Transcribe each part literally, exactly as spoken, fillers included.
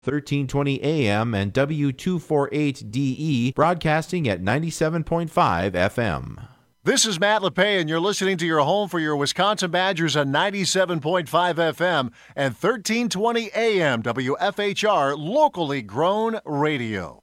thirteen twenty A M and W two forty-eight D E, broadcasting at ninety-seven point five F M. This is Matt LePay, and you're listening to your home for your Wisconsin Badgers on ninety-seven point five F M and thirteen twenty A M W F H R, locally grown radio.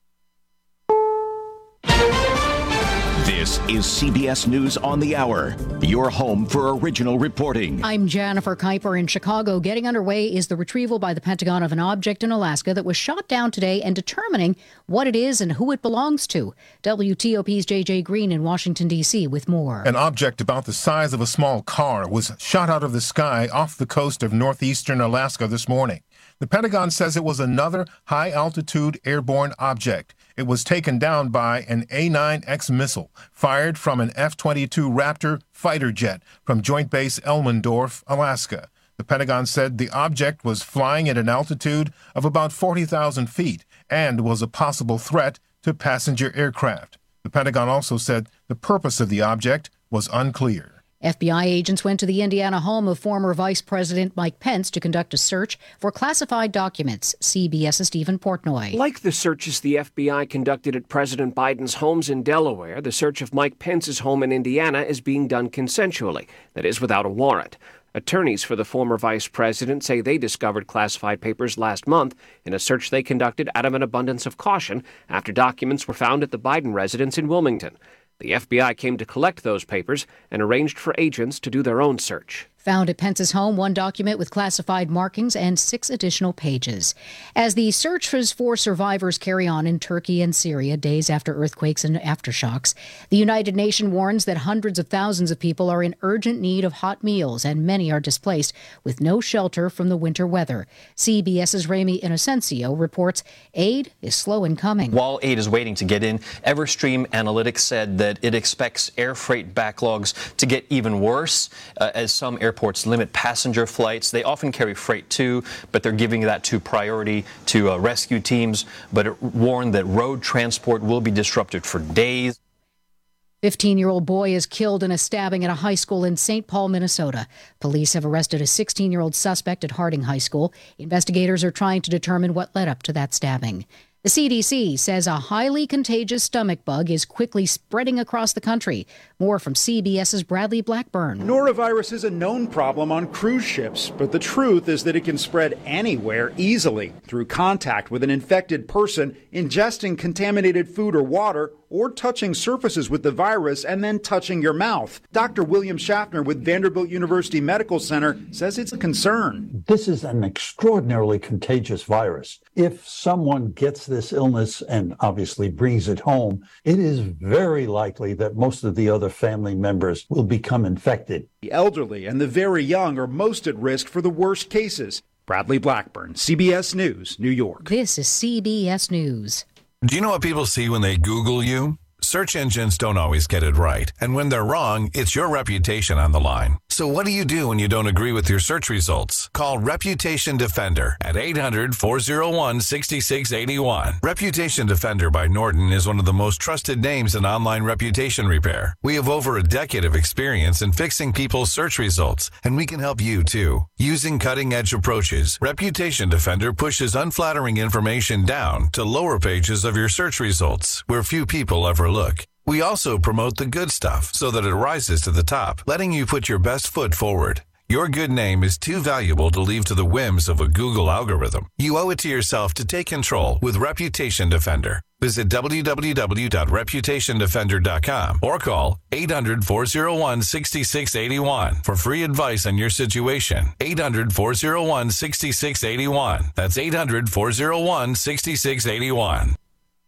This is C B S News on the Hour, your home for original reporting. I'm Jennifer Kuiper in Chicago. Getting underway is the retrieval by the Pentagon of an object in Alaska that was shot down today and determining what it is and who it belongs to. W T O P's J J Green in Washington, D C with more. An object about the size of a small car was shot out of the sky off the coast of northeastern Alaska this morning. The Pentagon says it was another high-altitude airborne object. It was taken down by an A nine X missile fired from an F twenty-two Raptor fighter jet from Joint Base Elmendorf, Alaska. The Pentagon said the object was flying at an altitude of about forty thousand feet and was a possible threat to passenger aircraft. The Pentagon also said the purpose of the object was unclear. F B I agents went to the Indiana home of former Vice President Mike Pence to conduct a search for classified documents. CBS's Stephen Portnoy. Like the searches the F B I conducted at President Biden's homes in Delaware, the search of Mike Pence's home in Indiana is being done consensually, that is, without a warrant. Attorneys for the former vice president say they discovered classified papers last month in a search they conducted out of an abundance of caution after documents were found at the Biden residence in Wilmington. The F B I came to collect those papers and arranged for agents to do their own search. Found at Pence's home, one document with classified markings and six additional pages. As the searches for survivors carry on in Turkey and Syria days after earthquakes and aftershocks, the United Nations warns that hundreds of thousands of people are in urgent need of hot meals and many are displaced with no shelter from the winter weather. CBS's Rami Inocencio reports aid is slow in coming. While aid is waiting to get in, Everstream Analytics said that it expects air freight backlogs to get even worse uh, as some airports Airports limit passenger flights. They often carry freight too, but they're giving that to priority to uh, rescue teams. But it warned that road transport will be disrupted for days. fifteen-year-old boy is killed in a stabbing at a high school in Saint Paul, Minnesota. Police have arrested a sixteen-year-old suspect at Harding High School. Investigators are trying to determine what led up to that stabbing. The C D C says a highly contagious stomach bug is quickly spreading across the country. More from CBS's Bradley Blackburn. Norovirus is a known problem on cruise ships, but the truth is that it can spread anywhere easily through contact with an infected person, ingesting contaminated food or water, or touching surfaces with the virus and then touching your mouth. Doctor William Schaffner with Vanderbilt University Medical Center says it's a concern. This is an extraordinarily contagious virus. If someone gets this illness and obviously brings it home, it is very likely that most of the other family members will become infected. The elderly and the very young are most at risk for the worst cases. Bradley Blackburn, C B S News, New York. This is C B S News. Do you know what people see when they Google you? Search engines don't always get it right. And when they're wrong, it's your reputation on the line. So what do you do when you don't agree with your search results? Call Reputation Defender at eight hundred, four oh one, six six eight one. Reputation Defender by Norton is one of the most trusted names in online reputation repair. We have over a decade of experience in fixing people's search results, and we can help you too. Using cutting-edge approaches, Reputation Defender pushes unflattering information down to lower pages of your search results, where few people ever look. We also promote the good stuff so that it rises to the top, letting you put your best foot forward. Your good name is too valuable to leave to the whims of a Google algorithm. You owe it to yourself to take control with Reputation Defender. Visit w w w dot reputation defender dot com or call eight hundred, four oh one, six six eight one for free advice on your situation. eight hundred, four oh one, six six eight one. That's eight hundred, four oh one, six six eight one.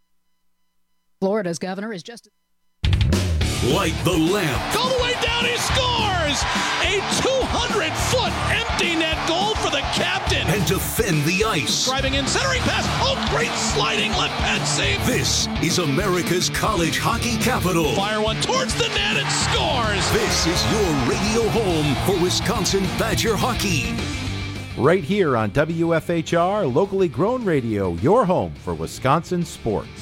Florida's governor is just... Light the lamp. All the way down, he scores! A two hundred foot empty net goal for the captain. And defend the ice. Driving in, centering pass. Oh, great sliding left pad save. This is America's college hockey capital. Fire one towards the net and scores. This is your radio home for Wisconsin Badger hockey. Right here on W F H R, locally grown radio, your home for Wisconsin sports.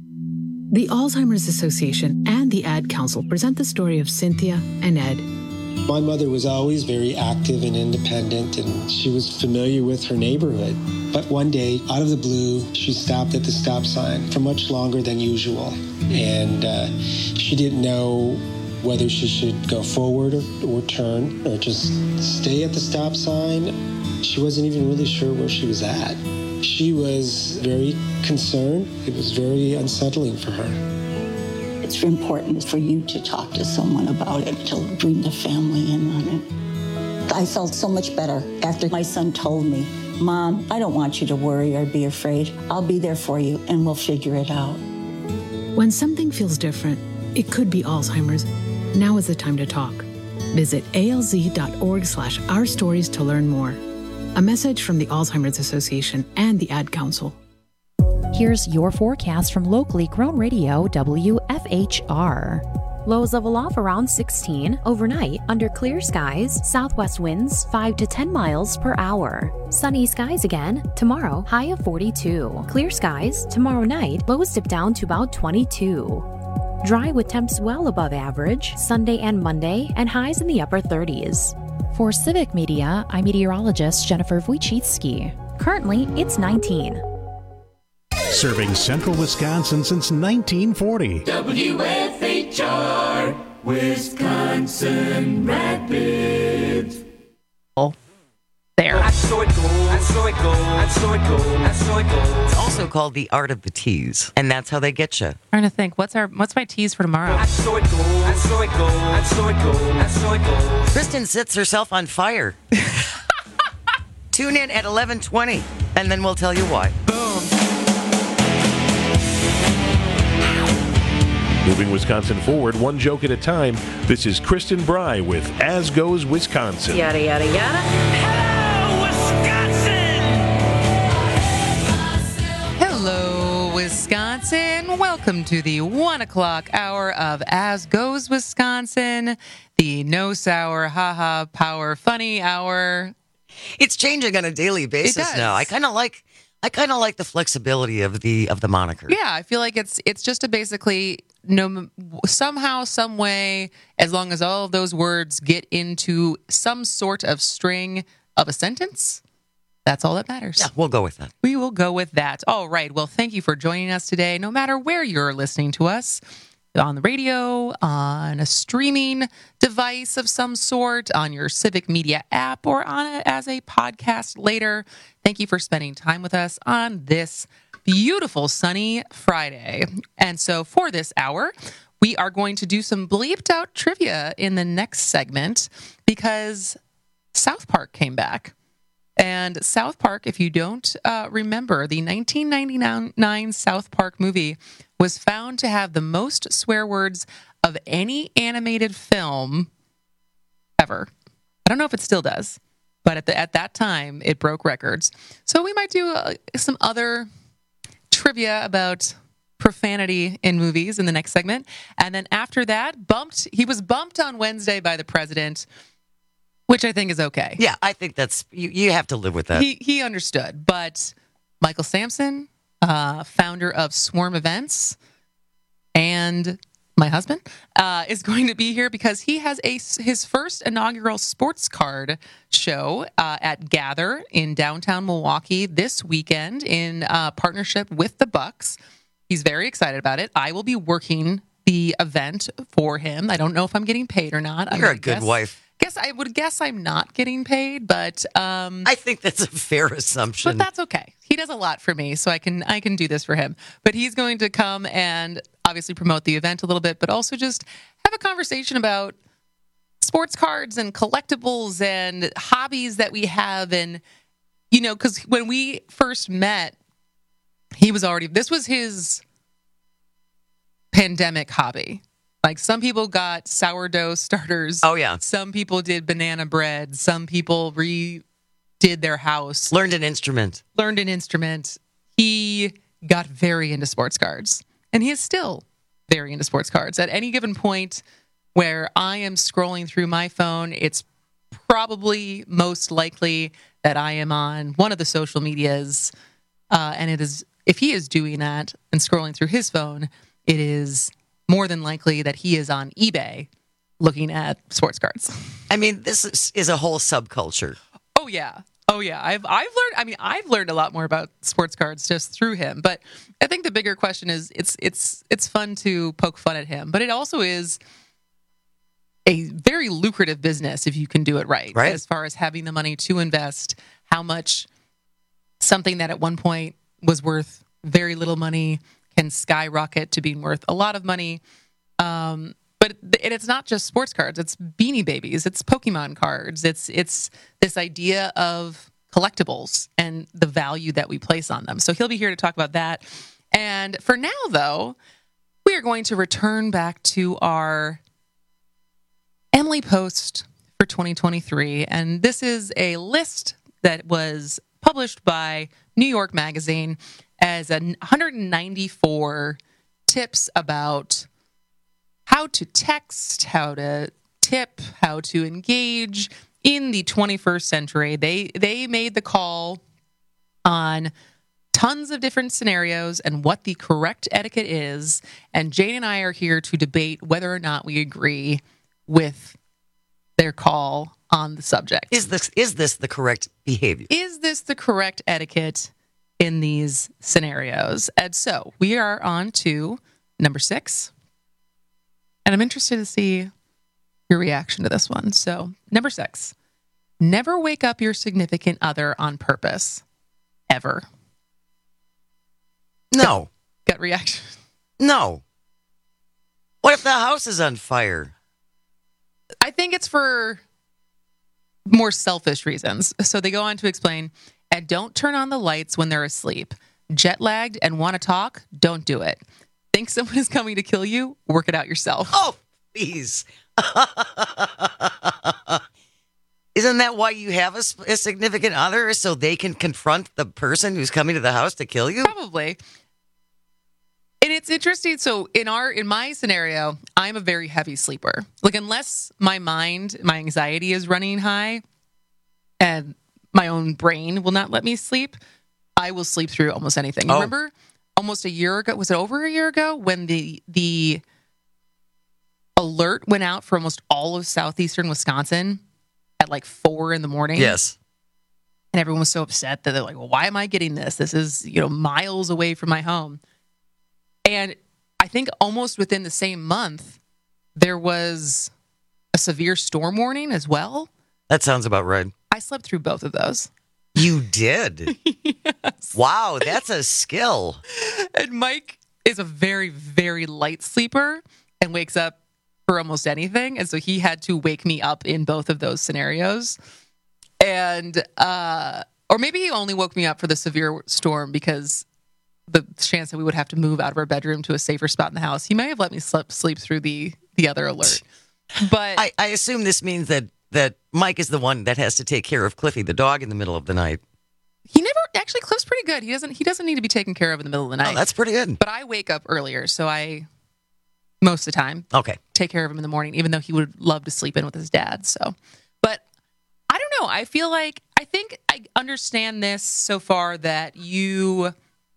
The Alzheimer's Association and the Ad Council present the story of Cynthia and Ed. My mother was always very active and independent, and she was familiar with her neighborhood. But one day, out of the blue, she stopped at the stop sign for much longer than usual. And uh, she didn't know whether she should go forward or, or turn or just stay at the stop sign. She wasn't even really sure where she was at. She was very concerned. It was very unsettling for her. It's important for you to talk to someone about it, to bring the family in on it. I felt so much better after my son told me, Mom, I don't want you to worry or be afraid. I'll be there for you and we'll figure it out. When something feels different, it could be Alzheimer's. Now is the time to talk. Visit alz.org slash our stories to learn more. A message from the Alzheimer's Association and the Ad Council. Here's your forecast from locally grown radio W F H R. Lows level off around sixteen. Overnight, under clear skies, southwest winds five to ten miles per hour. Sunny skies again. Tomorrow, high of forty-two. Clear skies. Tomorrow night, lows dip down to about twenty-two. Dry with temps well above average, Sunday and Monday, and highs in the upper thirties. For Civic Media, I'm meteorologist Jennifer Wojcicki. Currently, it's nineteen. Serving central Wisconsin since nineteen forty. W F H R, Wisconsin Rapids. Oh, there. I saw it go, I saw it go, I saw it go, I saw it go. It's also called the art of the tease, and that's how they get you. Trying to think, what's our what's my tease for tomorrow? I saw it go, I saw it go, I saw it go, I saw it go. Kristen sets herself on fire. Tune in at eleven twenty, and then we'll tell you why. Boom. Moving Wisconsin forward, one joke at a time. This is Kristen Bry with As Goes Wisconsin. Yada, yada, yada. Hello, Wisconsin! Hello, Wisconsin. Welcome to the one o'clock hour of As Goes Wisconsin, the no sour, haha, power, funny hour. It's changing on a daily basis now. I kind of like I kind of like the flexibility of the of the moniker. Yeah, I feel like it's it's just a basically no somehow, some way, as long as all of those words get into some sort of string of a sentence, that's all that matters. Yeah, we'll go with that. We will go with that. All right. Well, thank you for joining us today, no matter where you're listening to us. On the radio, on a streaming device of some sort, on your Civic Media app, or on it as a podcast later. Thank you for spending time with us on this beautiful sunny Friday. And so for this hour, we are going to do some bleeped out trivia in the next segment because South Park came back. And South Park, if you don't uh, remember, the nineteen ninety-nine South Park movie was found to have the most swear words of any animated film ever. I don't know if it still does, but at the at that time, it broke records. So we might do uh, some other trivia about profanity in movies in the next segment. And then after that, bumped. He was bumped on Wednesday by the president, which I think is okay. Yeah, I think that's, you, you have to live with that. He he understood. But Michael Sampson, uh, founder of Swarm Events, and my husband, uh, is going to be here because he has a his first inaugural sports card show uh, at Gather in downtown Milwaukee this weekend in uh, partnership with the Bucks. He's very excited about it. I will be working the event for him. I don't know if I'm getting paid or not. You're I'm a good guess, wife. Guess I would guess I'm not getting paid, but um, I think that's a fair assumption. But that's okay. He does a lot for me, so I can I can do this for him. But he's going to come and obviously promote the event a little bit, but also just have a conversation about sports cards and collectibles and hobbies that we have. And, you know, because when we first met, he was already, this was his pandemic hobby. Like some people got sourdough starters. Oh, yeah. Some people did banana bread. Some people redid their house. Learned an instrument. Learned an instrument. He got very into sports cards. And he is still very into sports cards. At any given point where I am scrolling through my phone, it's probably most likely that I am on one of the social medias. Uh, and it is, if he is doing that and scrolling through his phone, it is more than likely that he is on eBay looking at sports cards. I mean, this is, is a whole subculture. Oh yeah. Oh yeah. I've I've learned I mean, I've learned a lot more about sports cards just through him. But I think the bigger question is it's it's it's fun to poke fun at him, but it also is a very lucrative business if you can do it right. Right. As far as having the money to invest, how much something that at one point was worth very little money can skyrocket to being worth a lot of money. Um But and it's not just sports cards. It's Beanie Babies. It's Pokemon cards. It's it's this idea of collectibles and the value that we place on them. So he'll be here to talk about that. And for now, though, we are going to return back to our Emily Post for twenty twenty-three. And this is a list that was published by New York Magazine as a one hundred ninety-four tips about how to text, how to tip, how to engage in the twenty-first century. They they made the call on tons of different scenarios and what the correct etiquette is. And Jane and I are here to debate whether or not we agree with their call on the subject. Is this is this the correct behavior? Is this the correct etiquette in these scenarios? And so we are on to number six. And I'm interested to see your reaction to this one. So, number six, never wake up your significant other on purpose, ever. No. Gut, gut reaction? No. What if the house is on fire? I think it's for more selfish reasons. So they go on to explain, and don't turn on the lights when they're asleep. Jet lagged and want to talk? Don't do it. Think someone is coming to kill you? Work it out yourself. Oh, please. Isn't that why you have a, a significant other, so they can confront the person who's coming to the house to kill you? Probably. And it's interesting. So in our in my scenario, I'm a very heavy sleeper. Like unless my mind, my anxiety is running high and my own brain will not let me sleep, I will sleep through almost anything. You Oh. remember almost a year ago, was it over a year ago, when the the alert went out for almost all of southeastern Wisconsin at like four in the morning? Yes. And everyone was so upset that they're like, well, why am I getting this? This is, you know, miles away from my home. And I think almost within the same month, there was a severe storm warning as well. That sounds about right. I slept through both of those. You did? Yes. Wow, that's a skill. And Mike is a very, very light sleeper and wakes up for almost anything. And so he had to wake me up in both of those scenarios. And, uh, or maybe he only woke me up for the severe storm because the chance that we would have to move out of our bedroom to a safer spot in the house. He may have let me sleep, sleep through the, the other alert. But I, I assume this means that, that Mike is the one that has to take care of Cliffy, the dog, in the middle of the night. he never actually Cliff's pretty good. He doesn't he doesn't need to be taken care of in the middle of the night. Oh, that's pretty good. But I wake up earlier, so I most of the time okay take care of him in the morning, even though he would love to sleep in with his dad. So, but I don't know. I feel like I think I understand this so far that you,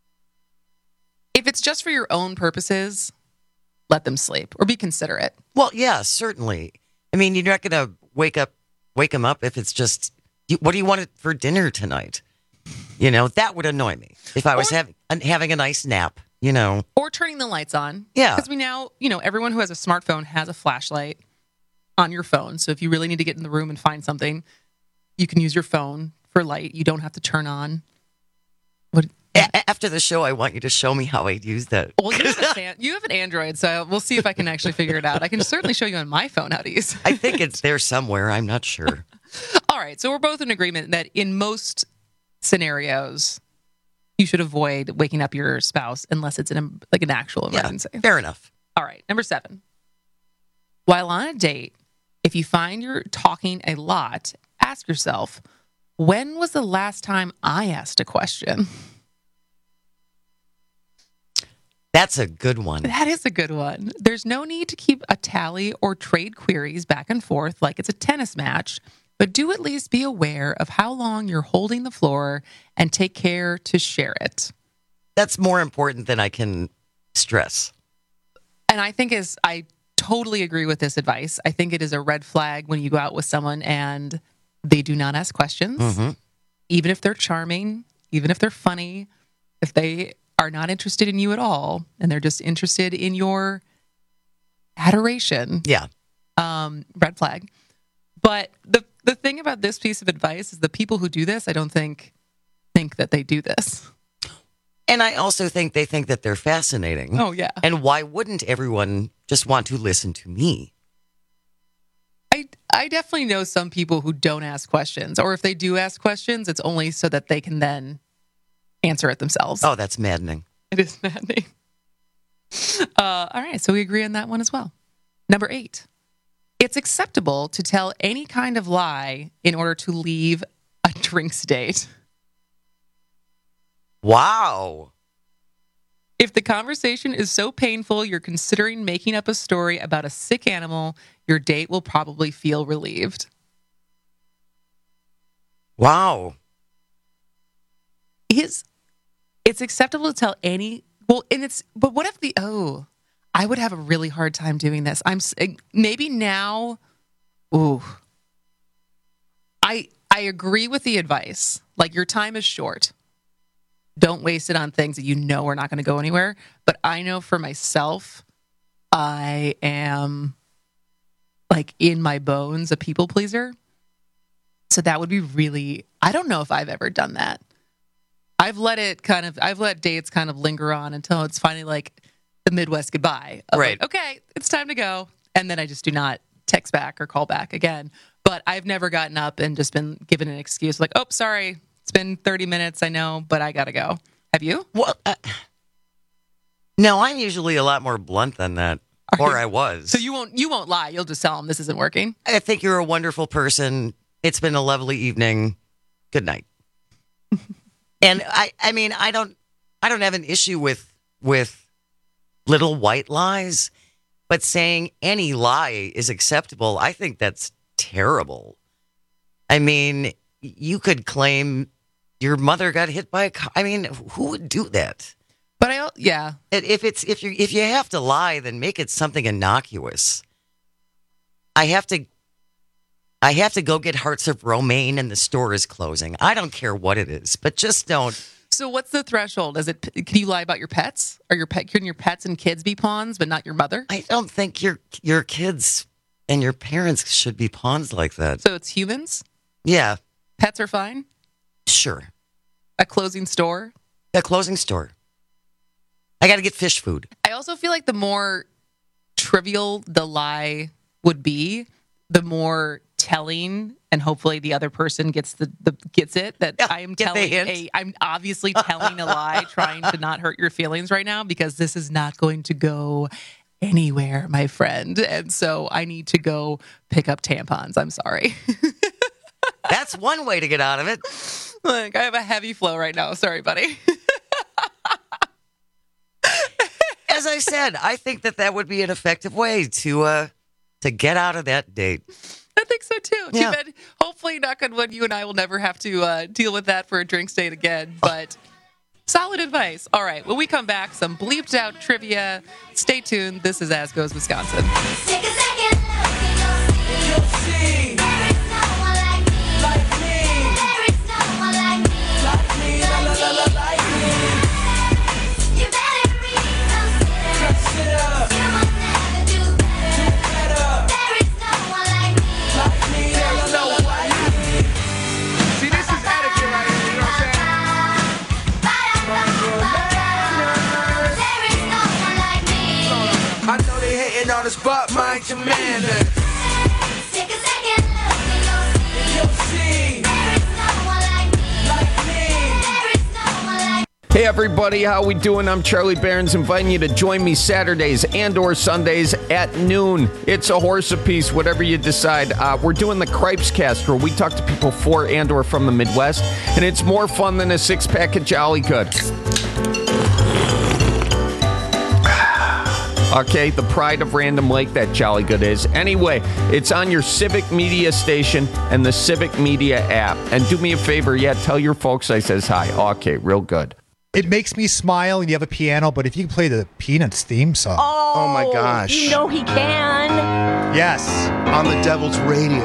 if it's just for your own purposes, let them sleep or be considerate. Well, yeah, certainly. I mean, you're not going to wake up, wake him up if it's just, you, what do you want for dinner tonight? You know, that would annoy me if I was Or- having having a nice nap, you know. Or turning the lights on. Yeah. Because we now, you know, everyone who has a smartphone has a flashlight on your phone. So if you really need to get in the room and find something, you can use your phone for light. You don't have to turn on. What? A- after the show, I want you to show me how I'd use that. Well, you have, a, Sam- you have an Android, so we'll see if I can actually figure it out. I can certainly show you on my phone how to use it. I think it's there somewhere. I'm not sure. All right. So we're both in agreement that in most scenarios, you should avoid waking up your spouse unless it's an like an actual emergency. Yeah, fair enough. All right. Number seven. While on a date, if you find you're talking a lot, ask yourself, when was the last time I asked a question? That's a good one. That is a good one. There's no need to keep a tally or trade queries back and forth like it's a tennis match, but do at least be aware of how long you're holding the floor and take care to share it. That's more important than I can stress. And I think is I totally agree with this advice. I think it is a red flag when you go out with someone and they do not ask questions, Mm-hmm. even if they're charming, even if they're funny, if they are not interested in you at all, and they're just interested in your adoration. Yeah. Um, red flag. But the the thing about this piece of advice is the people who do this, I don't think think that they do this. And I also think they think that they're fascinating. Oh, yeah. And why wouldn't everyone just want to listen to me? I I definitely know some people who don't ask questions, or if they do ask questions, it's only so that they can then answer it themselves. Oh, that's maddening. It is maddening. Uh, all right, so we agree on that one as well. Number eight, it's acceptable to tell any kind of lie in order to leave a drinks date. Wow. If the conversation is so painful you're considering making up a story about a sick animal, your date will probably feel relieved. Wow. Is it's acceptable to tell any well, and it's but what if the oh, I would have a really hard time doing this. I'm maybe now. Ooh, I I agree with the advice. Like, your time is short. Don't waste it on things that you know are not going to go anywhere. But I know for myself, I am like in my bones a people pleaser. So that would be really. I don't know if I've ever done that. I've let it kind of, I've let dates kind of linger on until it's finally like the Midwest goodbye. Of right. Like, okay, it's time to go. And then I just do not text back or call back again. But I've never gotten up and just been given an excuse like, oh, sorry, it's been thirty minutes, I know, but I got to go. Have you? Well, uh, no, I'm usually a lot more blunt than that. Are or you? I was. So you won't, you won't lie. You'll just tell them this isn't working. I think you're a wonderful person. It's been a lovely evening. Good night. And I, I mean, I don't, I don't have an issue with, with little white lies, but saying any lie is acceptable, I think that's terrible. I mean, you could claim your mother got hit by a car. I mean, who would do that? But I, yeah. If it's, if you, if you have to lie, then make it something innocuous. I have to, I have to go get hearts of romaine and the store is closing. I don't care what it is, but just don't. So what's the threshold? Is it, can you lie about your pets? Or your pet, can your pets and kids be pawns, but not your mother? I don't think your, your kids and your parents should be pawns like that. So it's humans? Yeah. Pets are fine? Sure. A closing store? A closing store. I got to get fish food. I also feel like the more trivial the lie would be, the more telling, and hopefully the other person gets the, the gets it that yeah, I am telling a I'm obviously telling a lie, trying to not hurt your feelings right now, because this is not going to go anywhere, my friend. And so I need to go pick up tampons. I'm sorry. That's one way to get out of it. Like, I have a heavy flow right now. Sorry, buddy. As I said, I think that that would be an effective way to uh, to get out of that date. I think so too. Yeah. Too bad. Hopefully, knock on wood, you and I will never have to uh, deal with that for a drinks date again. But solid advice. All right. When we come back, some bleeped out trivia. Stay tuned. This is As Goes Wisconsin. Take a second look and you'll see. There is no one like me. Like me. There is no one like me. Like me. La la la la like me. You better reconsider. Consider. You will never do better. Do better. There is no one like me. Like me. There is no one like me. See, this is etiquette right here, you know what I'm saying? There is no one like me. I know they hating on us, but mind your manners. Take a second look and you'll see. You'll see. There is no one like me. Like me. There is no one like me. Hey everybody, how we doing? I'm Charlie Barons, inviting you to join me Saturdays and or Sundays at noon. It's a horse apiece, whatever you decide. Uh, we're doing the Cripes Cast, where we talk to people for and or from the Midwest, and it's more fun than a six-pack of Jolly Good. Okay, the pride of Random Lake, that Jolly Good is. Anyway, it's on your Civic Media station and the Civic Media app. And do me a favor, yeah, tell your folks I says hi. Okay, real good. It makes me smile, and you have a piano, but if you can play the Peanuts theme song. Oh, Oh my gosh. You know he can. Yes. On the Devil's Radio.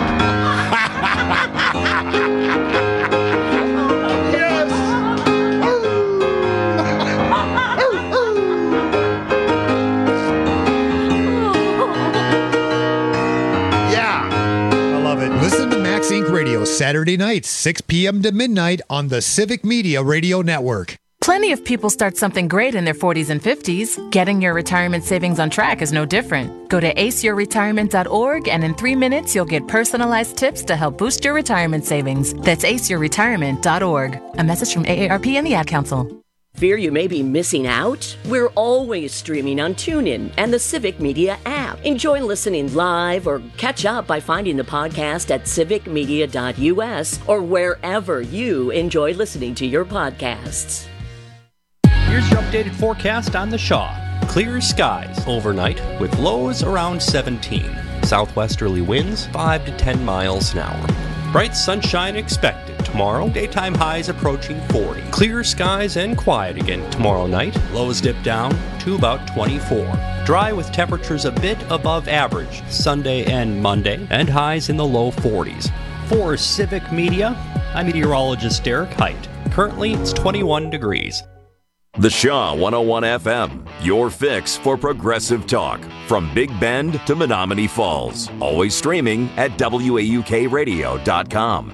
I love it. Listen to Max Incorporated. Radio Saturday nights, six p.m. to midnight on the Civic Media Radio Network. Plenty of people start something great in their forties and fifties. Getting your retirement savings on track is no different. Go to ace your retirement dot org and in three minutes you'll get personalized tips to help boost your retirement savings. That's ace your retirement dot org. A message from A A R P and the Ad Council. Fear you may be missing out? We're always streaming on TuneIn and the Civic Media app. Enjoy listening live or catch up by finding the podcast at civic media dot u s or wherever you enjoy listening to your podcasts. Here's your updated forecast on the Shaw. Clear skies overnight with lows around seventeen. Southwesterly winds five to ten miles an hour. Bright sunshine expected tomorrow. Daytime highs approaching forty. Clear skies and quiet again tomorrow night. Lows dip down to about twenty-four. Dry with temperatures a bit above average Sunday and Monday, and highs in the low forties. For Civic Media, I'm meteorologist Derek Height. Currently, it's twenty-one degrees. The Shaw one oh one F M, your fix for progressive talk. From Big Bend to Menominee Falls. Always streaming at W A U K radio dot com.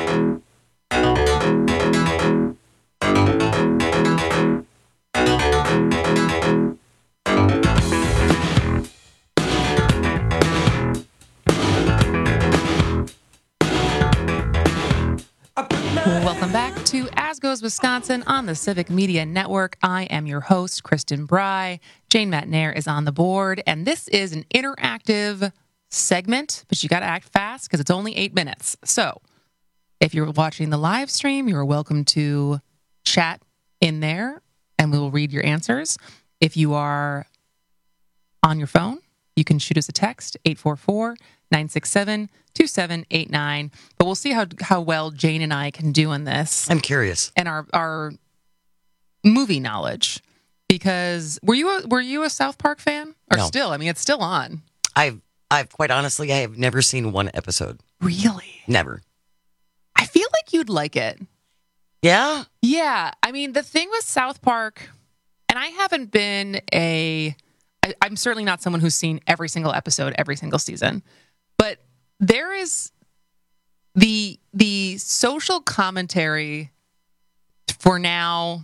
Welcome back to As Goes Wisconsin on the Civic Media Network. I am your host, Kristen Bry. Jane Matnair is on the board, and this is an interactive segment, but you got to act fast because it's only eight minutes. So if you're watching the live stream, you're welcome to chat in there, and we will read your answers. If you are on your phone, you can shoot us a text, eight four four, nine six seven, two seven eight nine. But we'll see how how well Jane and I can do in this. I'm curious. And our our movie knowledge. Because were you a, were you a South Park fan? Or No. still? I mean, it's still on. I've I've quite honestly I have never seen one episode. Really? Never. I feel like you'd like it. Yeah? Yeah. I mean, the thing with South Park, and I haven't been a I, I'm certainly not someone who's seen every single episode, every single season. But there is the the social commentary for now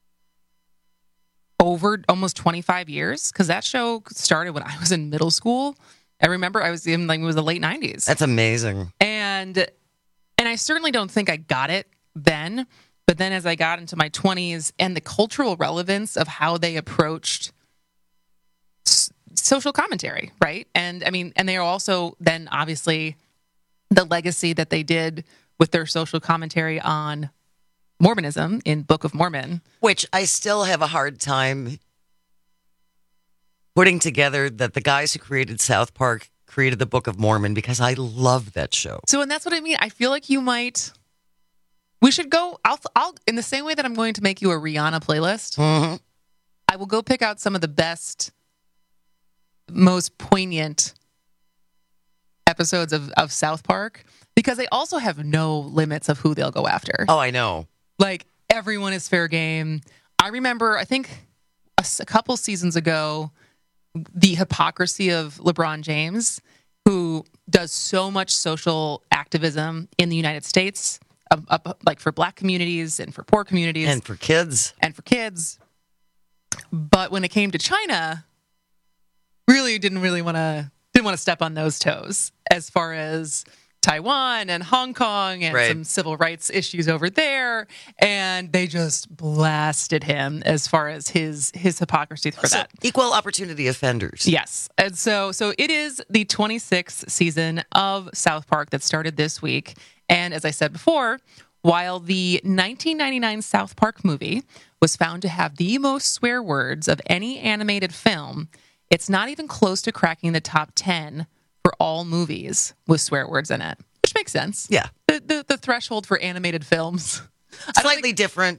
over almost twenty-five years, because that show started when I was in middle school. I remember I was in like it was the late nineties. That's amazing. And and I certainly don't think I got it then, but then as I got into my twenties and the cultural relevance of how they approached s- social commentary, right? And I mean, and they are also then obviously the legacy that they did with their social commentary on Mormonism in Book of Mormon. Which I still have a hard time putting together that the guys who created South Park created the Book of Mormon, because I love that show. So, and that's what I mean. I feel like you might. We should go. I'll. I'll. In the same way that I'm going to make you a Rihanna playlist, mm-hmm. I will go pick out some of the best, most poignant episodes of, of South Park, because they also have no limits of who they'll go after. Oh, I know. Like, everyone is fair game. I remember, I think a, s- a couple seasons ago, the hypocrisy of LeBron James, who does so much social activism in the United States, uh, uh, like for Black communities and for poor communities. And for kids. And for kids. But when it came to China, really didn't really want to didn't want to step on those toes as far as Taiwan and Hong Kong and Right. some civil rights issues over there, and they just blasted him as far as his his hypocrisy for So, that. equal opportunity offenders. Yes. And so so it is the twenty-sixth season of South Park that started this week. And as I said before, while the nineteen ninety-nine South Park movie was found to have the most swear words of any animated film, it's not even close to cracking the top ten for all movies with swear words in it, which makes sense. Yeah. The the, the threshold for animated films Slightly different. I don't think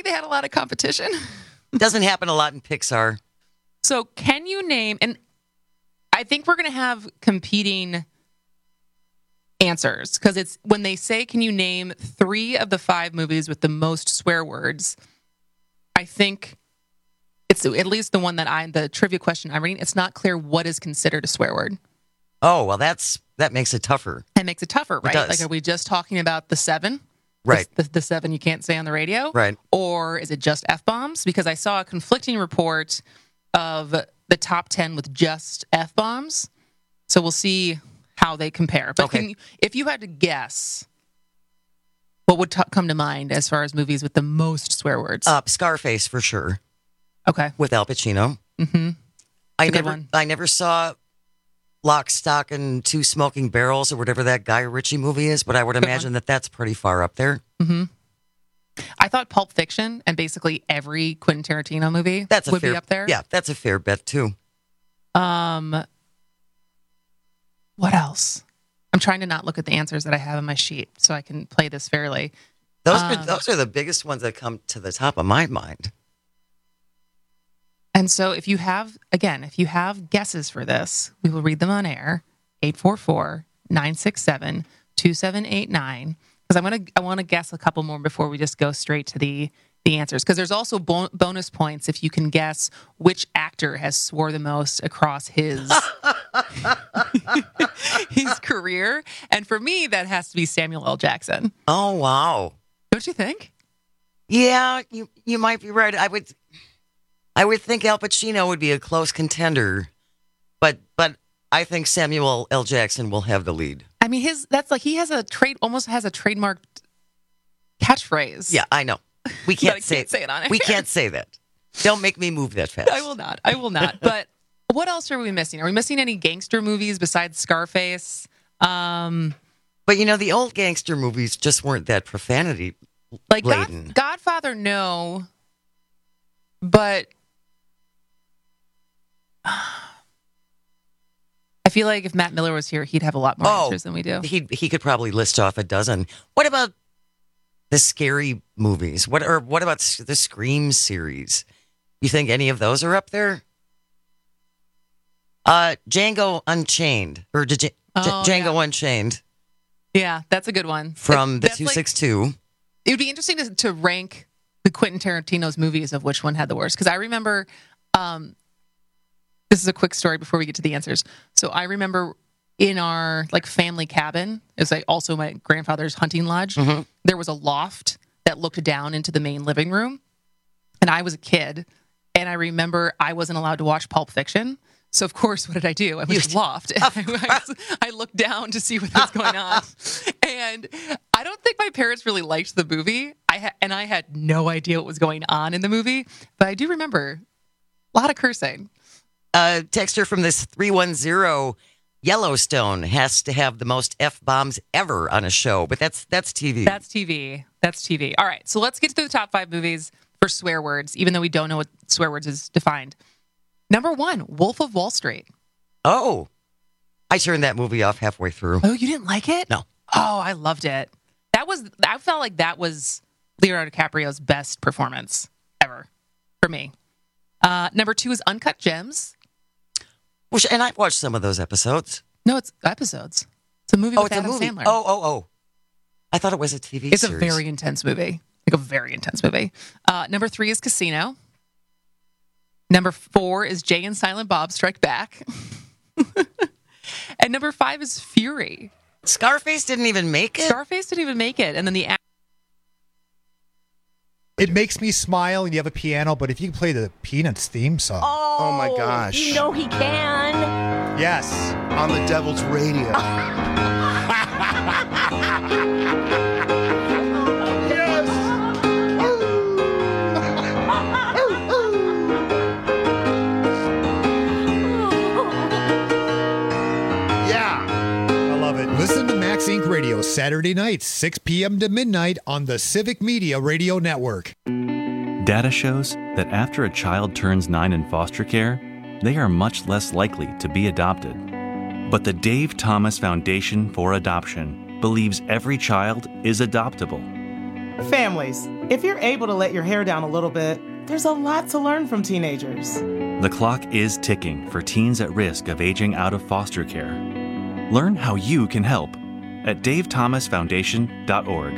like they had a lot of competition. Doesn't happen a lot in Pixar. So can you name, and I think we're going to have competing answers because it's when they say, can you name three of the five movies with the most swear words? I think it's at least the one that I, the trivia question I'm reading, it's not clear what is considered a swear word. Oh, well, that's that makes it tougher. It makes it tougher, right? It does. Like, are we just talking about the seven? Right. The, the, the seven you can't say on the radio? Right. Or is it just F-bombs? Because I saw a conflicting report of the top ten with just F-bombs. So we'll see how they compare. But Okay. can you, if you had to guess, what would t- come to mind as far as movies with the most swear words? Uh, Scarface, for sure. Okay. With Al Pacino. Mm-hmm. I a good never, one. I never saw Lock, Stock, and Two Smoking Barrels or whatever that Guy Ritchie movie is, but I would Good imagine that that's pretty far up there. Mm-hmm. I thought Pulp Fiction and basically every Quentin Tarantino movie That's a would fair, be up there. Yeah, that's a fair bet too. Um, what else? I'm trying to not look at the answers that I have on my sheet so I can play this fairly. Those Um, are those are the biggest ones that come to the top of my mind. And so if you have, again, if you have guesses for this, we will read them on air, eight four four, nine six seven, two seven eight nine. Because I want to I want to guess a couple more before we just go straight to the, the answers. Because there's also bon- bonus points if you can guess which actor has swore the most across his, his career. And for me, that has to be Samuel L. Jackson. Oh, wow. Don't you think? Yeah, you you might be right. I would I would think Al Pacino would be a close contender, but but I think Samuel L. Jackson will have the lead. I mean, his that's like he has a trade almost has a trademarked catchphrase. Yeah, I know. We But can't I say can't say it on air. We can't say that. Don't make me move that fast. I will not. I will not. But what else are we missing? Are we missing any gangster movies besides Scarface? Um, But you know, the old gangster movies just weren't that profanity like laden. God, Godfather, no. But I feel like if Matt Miller was here, he'd have a lot more Oh, answers than we do. He he could probably list off a dozen. What about the scary movies? What or what about s- the Scream series? You think any of those are up there? Uh, Django Unchained or Dj- J- Oh, Django Unchained Yeah, that's a good one. from the That's two like- six two. It would be interesting to, to rank the Quentin Tarantino's movies of which one had the worst. Because I remember, um, this is a quick story before we get to the answers. So I remember in our like family cabin, it was like also my grandfather's hunting lodge. Mhm. There was a loft that looked down into the main living room, and I was a kid, and I remember I wasn't allowed to watch Pulp Fiction. So of course, what did I do? I went to the loft. And I, I looked down to see what was going on, and I don't think my parents really liked the movie. I ha- and I had no idea what was going on in the movie, but I do remember a lot of cursing. Uh, texture from this three one zero. Yellowstone has to have the most F bombs ever on a show, but that's that's T V. That's T V. That's T V. All right, so let's get to the top five movies for swear words, even though we don't know what swear words is defined. Number one, Wolf of Wall Street. Oh, I turned that movie off halfway through. Oh, you didn't like it? No. Oh, I loved it. That was, I felt like that was Leonardo DiCaprio's best performance ever for me. Uh, number two is Uncut Gems. Which, and I've watched some of those episodes. No, it's episodes. It's a movie Oh, with it's a Adam movie. Sandler. Oh, oh, oh. I thought it was a T V It's series. a very intense movie. Like a very intense movie. Uh, number three is Casino. Number four is Jay and Silent Bob Strike Back. And number five is Fury. Scarface didn't even make it? Scarface didn't even make it. And then the It makes me smile, and you have a piano, but if you can play the Peanuts theme song. Oh my gosh. You know he can. Yes. On the Devil's Radio. I love it. Listen to Max Inc Radio Saturday nights, six p.m. to midnight on the Civic Media Radio Network. Data shows that after a child turns nine in foster care, they are much less likely to be adopted. But the Dave Thomas Foundation for Adoption believes every child is adoptable. Families, if you're able to let your hair down a little bit, there's a lot to learn from teenagers. The clock is ticking for teens at risk of aging out of foster care. Learn how you can help at dave thomas foundation dot org.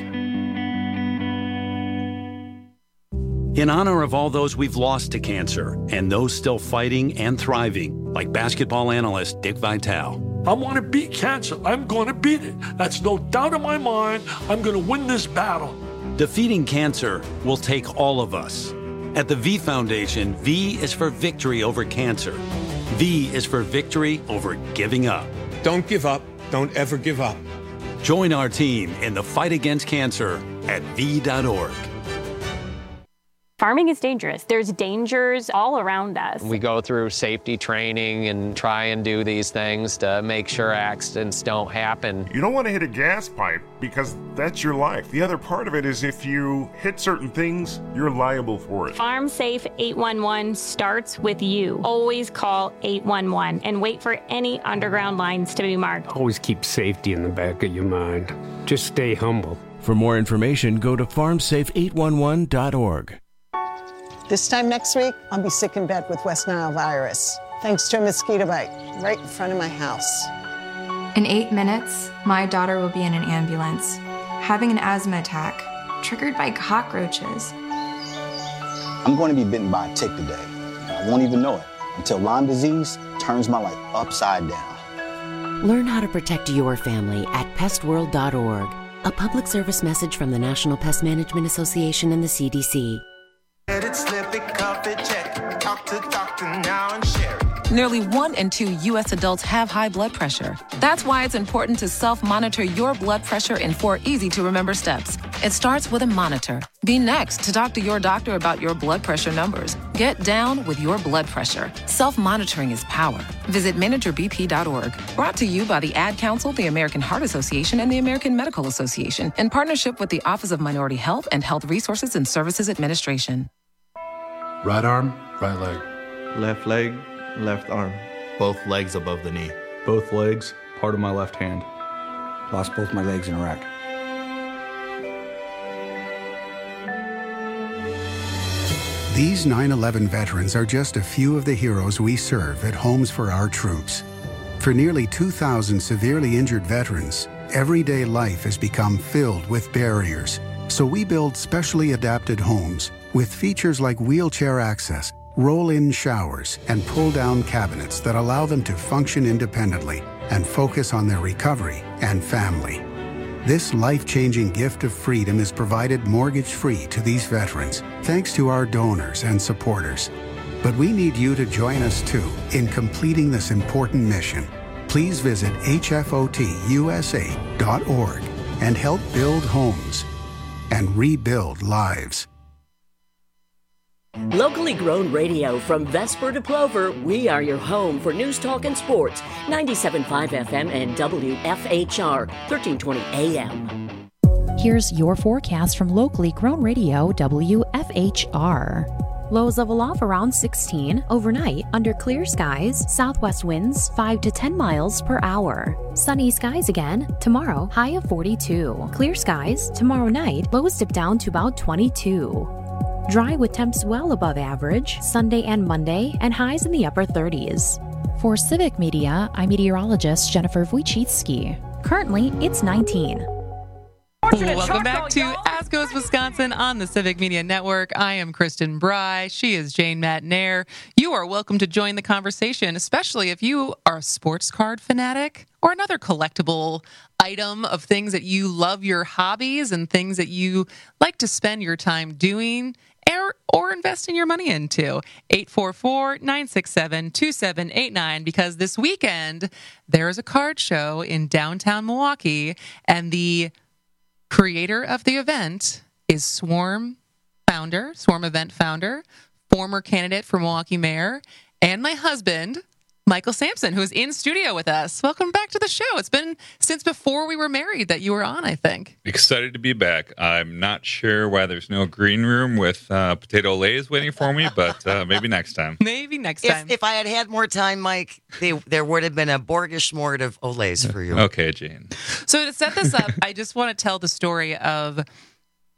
In honor of all those we've lost to cancer and those still fighting and thriving, like basketball analyst Dick Vitale. I want to beat cancer. I'm going to beat it. That's no doubt in my mind. I'm going to win this battle. Defeating cancer will take all of us. At the V Foundation, V is for victory over cancer. V is for victory over giving up. Don't give up. Don't ever give up. Join our team in the fight against cancer at V dot org. Farming is dangerous. There's dangers all around us. We go through safety training and try and do these things to make sure accidents don't happen. You don't want to hit a gas pipe because that's your life. The other part of it is if you hit certain things, you're liable for it. Farm Safe eight one one starts with you. Always call eight one one and wait for any underground lines to be marked. Always keep safety in the back of your mind. Just stay humble. For more information, go to farm safe eight one one dot org. This time next week, I'll be sick in bed with West Nile virus, thanks to a mosquito bite right in front of my house. In eight minutes, my daughter will be in an ambulance, having an asthma attack, triggered by cockroaches. I'm going to be bitten by a tick today. I won't even know it until Lyme disease turns my life upside down. Learn how to protect your family at pest world dot org, a public service message from the National Pest Management Association and the C D C. Let it slip, it, cuff it, check. Talk to doctor now and share it. Nearly one in two U S adults have high blood pressure. That's why it's important to self-monitor your blood pressure in four easy-to-remember steps. It starts with a monitor. Be next to talk to your doctor about your blood pressure numbers. Get down with your blood pressure. Self-monitoring is power. Visit manager b p dot org. Brought to you by the Ad Council, the American Heart Association, and the American Medical Association, in partnership with the Office of Minority Health and Health Resources and Services Administration. Right arm, right leg. Left leg, left arm. Both legs above the knee. Both legs, part of my left hand. Lost both my legs in Iraq. These nine eleven veterans are just a few of the heroes we serve at Homes for Our Troops. For nearly two thousand severely injured veterans, everyday life has become filled with barriers. So we build specially adapted homes with features like wheelchair access, roll-in showers, and pull-down cabinets that allow them to function independently and focus on their recovery and family. This life-changing gift of freedom is provided mortgage-free to these veterans, thanks to our donors and supporters. But we need you to join us too in completing this important mission. Please visit H F O T U S A dot org and help build homes and rebuild lives. Locally grown radio from Vesper to Plover, we are your home for news, talk, and sports. ninety-seven point five F M and W F H R, thirteen twenty A M. Here's your forecast from locally grown radio W F H R. Lows level off around sixteen. Overnight, under clear skies, southwest winds five to ten miles per hour. Sunny skies again. Tomorrow, high of forty-two. Clear skies. Tomorrow night, lows dip down to about twenty-two. Dry with temps well above average, Sunday and Monday, and highs in the upper thirties. For Civic Media, I'm meteorologist Jennifer Wojcicki. Currently, it's nineteen. Welcome back to As Goes Wisconsin on the Civic Media Network. I am Kristen Bry. She is Jane Matnair. You are welcome to join the conversation, especially if you are a sports card fanatic or another collectible item of things that you love, your hobbies and things that you like to spend your time doing or, or investing your money into. eight four four, nine six seven, two seven eight nine, because this weekend there is a card show in downtown Milwaukee, and the creator of the event is Swarm founder, Swarm event founder, former candidate for Milwaukee mayor, and my husband, Michael Sampson, who is in studio with us. Welcome back to the show. It's been since before we were married that you were on, I think. Excited to be back. I'm not sure why there's no green room with uh, potato lays waiting for me, but uh, maybe next time. Maybe next time. If, if I had had more time, Mike, they, there would have been a Borgish mort of Olays for you. Okay, Jane. So to set this up, I just want to tell the story of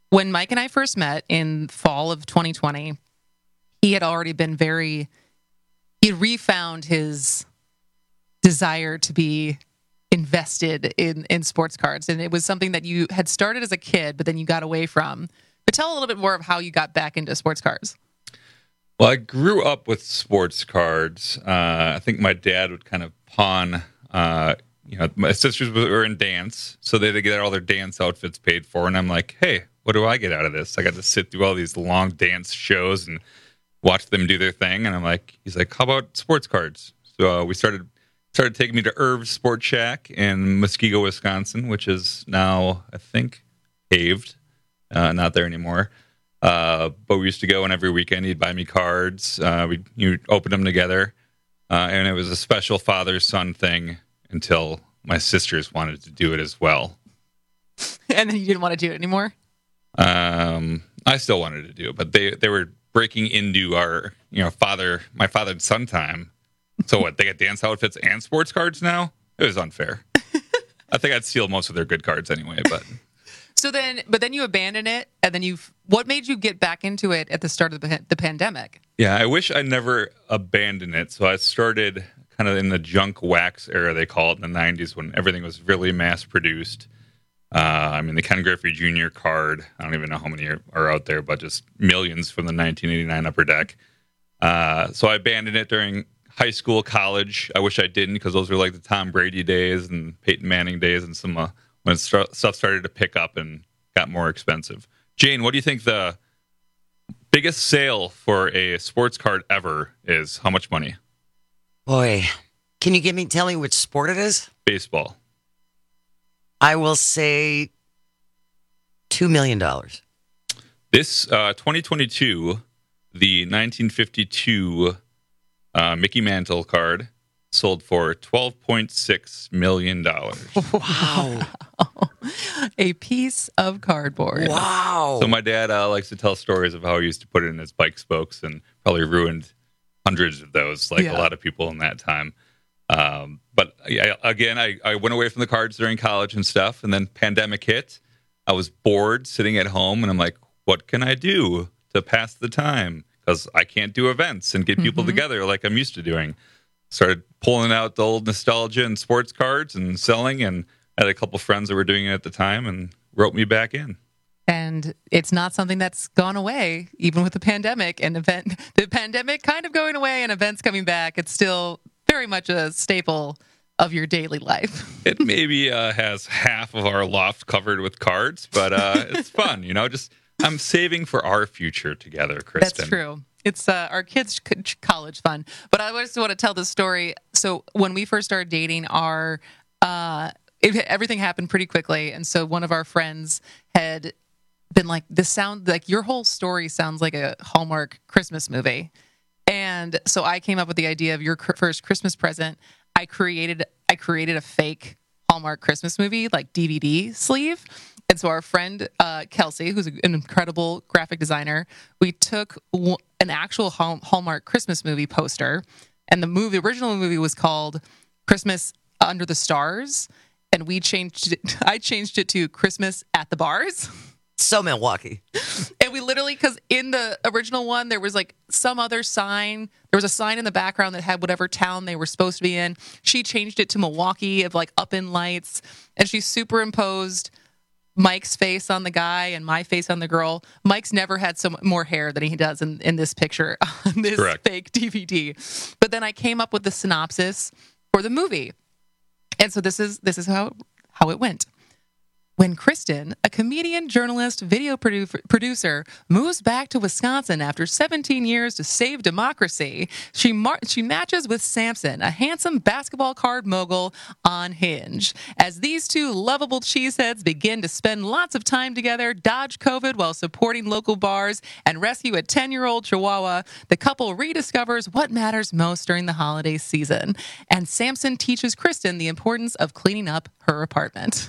when Mike and I first met in fall of twenty twenty, he had already been very, he had refound his desire to be invested in, in sports cards. And it was something that you had started as a kid, but then you got away from. But tell a little bit more of how you got back into sports cards. Well, I grew up with sports cards. Uh, I think my dad would kind of pawn, uh, you know, my sisters were in dance, so they had to get all their dance outfits paid for. And I'm like, hey, what do I get out of this? I got to sit through all these long dance shows and watch them do their thing. And I'm like, he's like, how about sports cards? So uh, we started started taking me to Irv's Sports Shack in Muskego, Wisconsin, which is now, I think, paved, uh, not there anymore. Uh, but we used to go, and every weekend he'd buy me cards. Uh, we you open them together, uh, and it was a special father-son thing until my sisters wanted to do it as well. And then you didn't want to do it anymore? Um, I still wanted to do it, but they, they were breaking into our, you know, father, my father and son time. So what, they get dance outfits and sports cards now? It was unfair. I think I'd steal most of their good cards anyway, but... So then, but then you abandoned it, and then you've, what made you get back into it at the start of the, the pandemic? Yeah, I wish I never abandoned it. So I started kind of in the junk wax era, they call it, in the nineties, when everything was really mass produced. Uh, I mean, the Ken Griffey Junior card, I don't even know how many are, are out there, but just millions from the nineteen eighty-nine Upper Deck. Uh, so I abandoned it during high school, college. I wish I didn't, because those were like the Tom Brady days and Peyton Manning days and some... Uh, when st- stuff started to pick up and got more expensive. Jane, what do you think the biggest sale for a sports card ever is? How much money? Boy, can you give me, tell me which sport it is? Baseball. I will say two million dollars. This uh, twenty twenty-two, the nineteen fifty-two uh, Mickey Mantle card sold for twelve point six million dollars. Wow. A piece of cardboard. Wow. So my dad uh, likes to tell stories of how he used to put it in his bike spokes and probably ruined hundreds of those, like Yeah. a lot of people in that time. Um, but yeah, again, I, I went away from the cards during college and stuff, and then pandemic hit. I was bored sitting at home, and I'm like, what can I do to pass the time? Because I can't do events and get people Mhm. together like I'm used to doing. Started pulling out the old nostalgia and sports cards and selling, and I had a couple friends that were doing it at the time and wrote me back in. And it's not something that's gone away, even with the pandemic and event. The pandemic kind of going away and events coming back. It's still very much a staple of your daily life. It maybe uh, has half of our loft covered with cards, but uh, it's fun, you know. Just I'm saving for our future together, Kristen. That's true. It's uh, our kids' c- college fun. But I just want to tell this story. So when we first started dating, our uh, it, everything happened pretty quickly, and so one of our friends had been like, "This sound like your whole story sounds like a Hallmark Christmas movie." And so I came up with the idea of your cr- first Christmas present. I created I created a fake Hallmark Christmas movie, like D V D sleeve. And so our friend uh, Kelsey, who's an incredible graphic designer, we took w- an actual Hall- Hallmark Christmas movie poster, and the movie, the original movie was called Christmas Under the Stars, and we changed it. I changed it to Christmas at the Bars. So Milwaukee. And we literally, because in the original one, there was like some other sign. There was a sign in the background that had whatever town they were supposed to be in. She changed it to Milwaukee of like up in lights, and she superimposed Mike's face on the guy and my face on the girl. Mike's never had some more hair than he does in, in this picture on this Correct. fake D V D. But then I came up with the synopsis for the movie. And so this is this is how how it went. When Kristen, a comedian, journalist, video produ- producer, moves back to Wisconsin after seventeen years to save democracy, she mar- she matches with Samson, a handsome basketball card mogul on Hinge. As these two lovable cheeseheads begin to spend lots of time together, dodge COVID while supporting local bars, and rescue a ten-year-old chihuahua, the couple rediscovers what matters most during the holiday season. And Samson teaches Kristen the importance of cleaning up her apartment.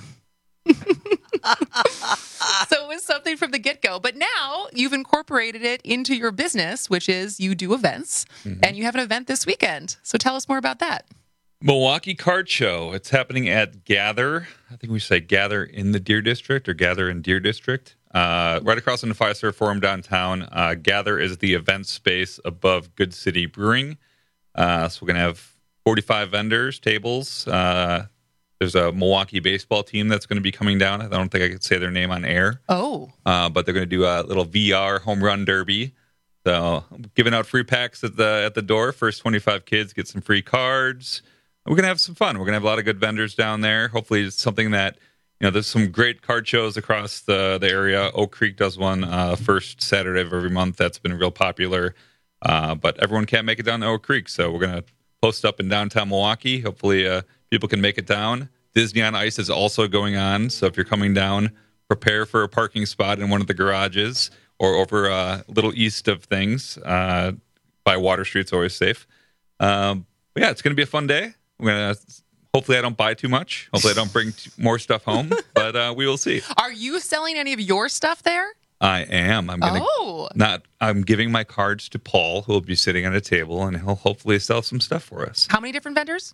So it was something from the get-go, but now you've incorporated it into your business, which is you do events, mm-hmm. and you have an event this weekend. So tell us more about that. Milwaukee Card Show. It's happening at Gather. I think we say Gather in the Deer District or Gather in Deer District. Uh, right across from the Fiserv Forum downtown. Uh, Gather is the event space above Good City Brewing. Uh, so we're going to have forty-five vendors, tables. Uh, there's a Milwaukee baseball team that's going to be coming down. I don't think I could say their name on air. Oh. Uh, but they're going to do a little V R home run derby. So I'm giving out free packs at the at the door. First twenty-five kids get some free cards. We're going to have some fun. We're going to have a lot of good vendors down there. Hopefully it's something that, you know, there's some great card shows across the, the area. Oak Creek does one uh, first Saturday of every month. That's been real popular. Uh, but everyone can't make it down to Oak Creek. So we're going to post up in downtown Milwaukee. Hopefully uh, people can make it down. Disney on Ice is also going on. So if you're coming down, prepare for a parking spot in one of the garages or over uh, a little east of things. Uh, by Water Street's always safe. Um, but yeah, it's going to be a fun day. We're going to... Hopefully I don't buy too much. Hopefully I don't bring t- more stuff home, but uh, we will see. Are you selling any of your stuff there? I am. I'm gonna oh. not. I'm giving my cards to Paul, who will be sitting at a table, and he'll hopefully sell some stuff for us. How many different vendors?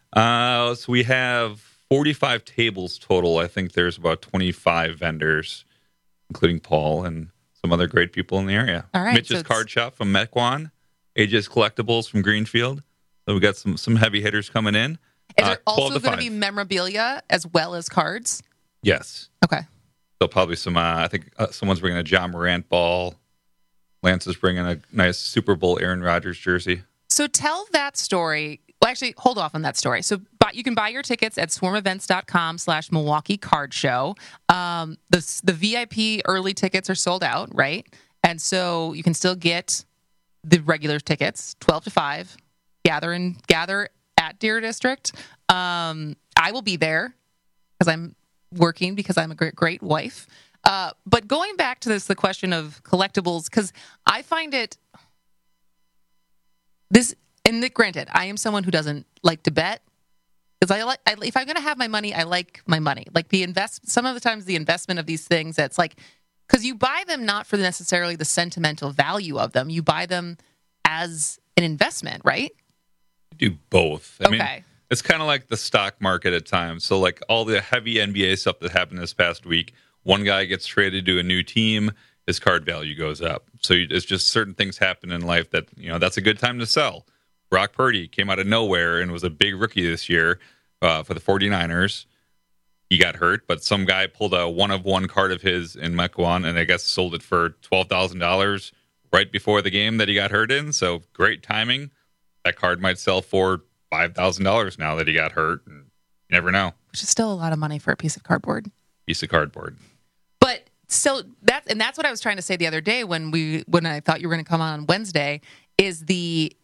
Uh, so we have forty-five tables total. I think there's about twenty-five vendors, including Paul and some other great people in the area. All right. Mitch's so Card Shop from Mequon, A J's Collectibles from Greenfield. So we got some some heavy hitters coming in. Is uh, there also going to be memorabilia as well as cards? Yes. Okay. So probably some, uh, I think uh, someone's bringing a John Morant ball. Lance is bringing a nice Super Bowl Aaron Rodgers jersey. So tell that story. Well, actually, hold off on that story. So but you can buy your tickets at swarmevents.com slash Milwaukee Card Show. Um, the, the V I P early tickets are sold out, right? And so you can still get the regular tickets, twelve to five. Gather and gather at Deer District. Um, I will be there because I'm working because I'm a great, great wife. Uh, but going back to this, the question of collectibles, because I find it this, and granted, I am someone who doesn't like to bet because I like, I, if I'm going to have my money, I like my money. Like the invest, some of the times the investment of these things, that's like, because you buy them not for necessarily the sentimental value of them. You buy them as an investment, right? Do both. I okay. mean, it's kind of like the stock market at times. So like all the heavy N B A stuff that happened this past week, one guy gets traded to a new team, his card value goes up. So it's just certain things happen in life that, you know, that's a good time to sell. Brock Purdy came out of nowhere and was a big rookie this year uh, for the 49ers. He got hurt, but some guy pulled a one-of-one card of his in Mequon and I guess sold it for twelve thousand dollars right before the game that he got hurt in. So great timing. That card might sell for five thousand dollars now that he got hurt. And you never know. Which is still a lot of money for a piece of cardboard. Piece of cardboard. But so that's, and that's what I was trying to say the other day when we, when I thought you were going to come on Wednesday, is the,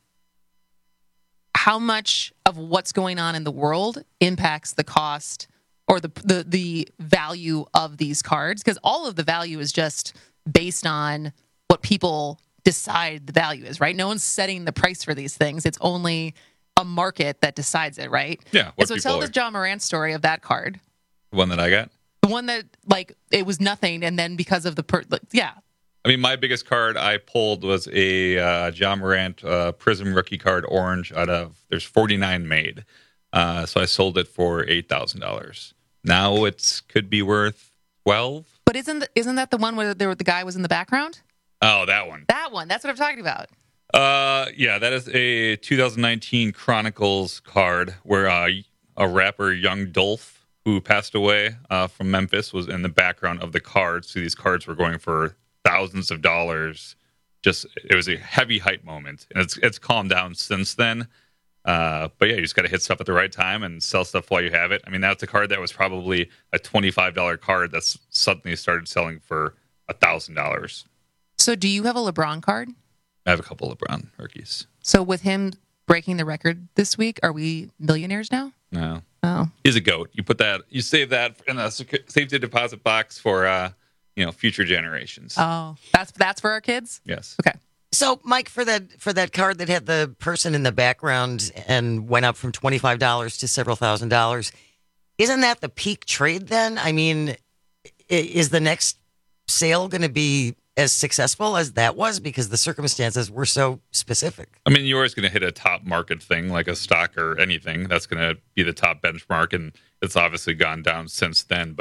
how much of what's going on in the world impacts the cost or the, the, the value of these cards. Because all of the value is just based on what people decide the value is, right? No one's setting the price for these things. It's only a market that decides it, right? Yeah. And so tell the John Morant story of that card. The one that I got? The one that, like, it was nothing, and then because of the, per- like, yeah. I mean, my biggest card I pulled was a uh, John Morant uh, Prism rookie card orange out of, there's forty-nine made. Uh, so I sold it for eight thousand dollars. Now it's could be worth twelve. But isn't the, isn't that the one where there, the guy was in the background? Oh, that one. That one. That's what I'm talking about. Uh, yeah, that is a two thousand nineteen Chronicles card where uh, a rapper, Young Dolph, who passed away uh, from Memphis, was in the background of the cards. So these cards were going for thousands of dollars. Just it was a heavy hype moment, and it's it's calmed down since then. Uh, but yeah, you just got to hit stuff at the right time and sell stuff while you have it. I mean, that's a card that was probably a twenty-five dollars card that's suddenly started selling for a thousand dollars. So do you have a LeBron card? I have a couple of LeBron rookies. So with him breaking the record this week, are we millionaires now? No. Oh. He's a goat. You put that, you save that in a safety deposit box for, uh, you know, future generations. Oh, that's that's for our kids? Yes. Okay. So, Mike, for that for that card that had the person in the background and went up from twenty-five dollars to several thousand dollars, isn't that the peak trade then? I mean, is the next sale going to be as successful as that was because the circumstances were so specific? I mean, you're always going to hit a top market thing like a stock or anything. That's going to be the top benchmark, and it's obviously gone down since then. But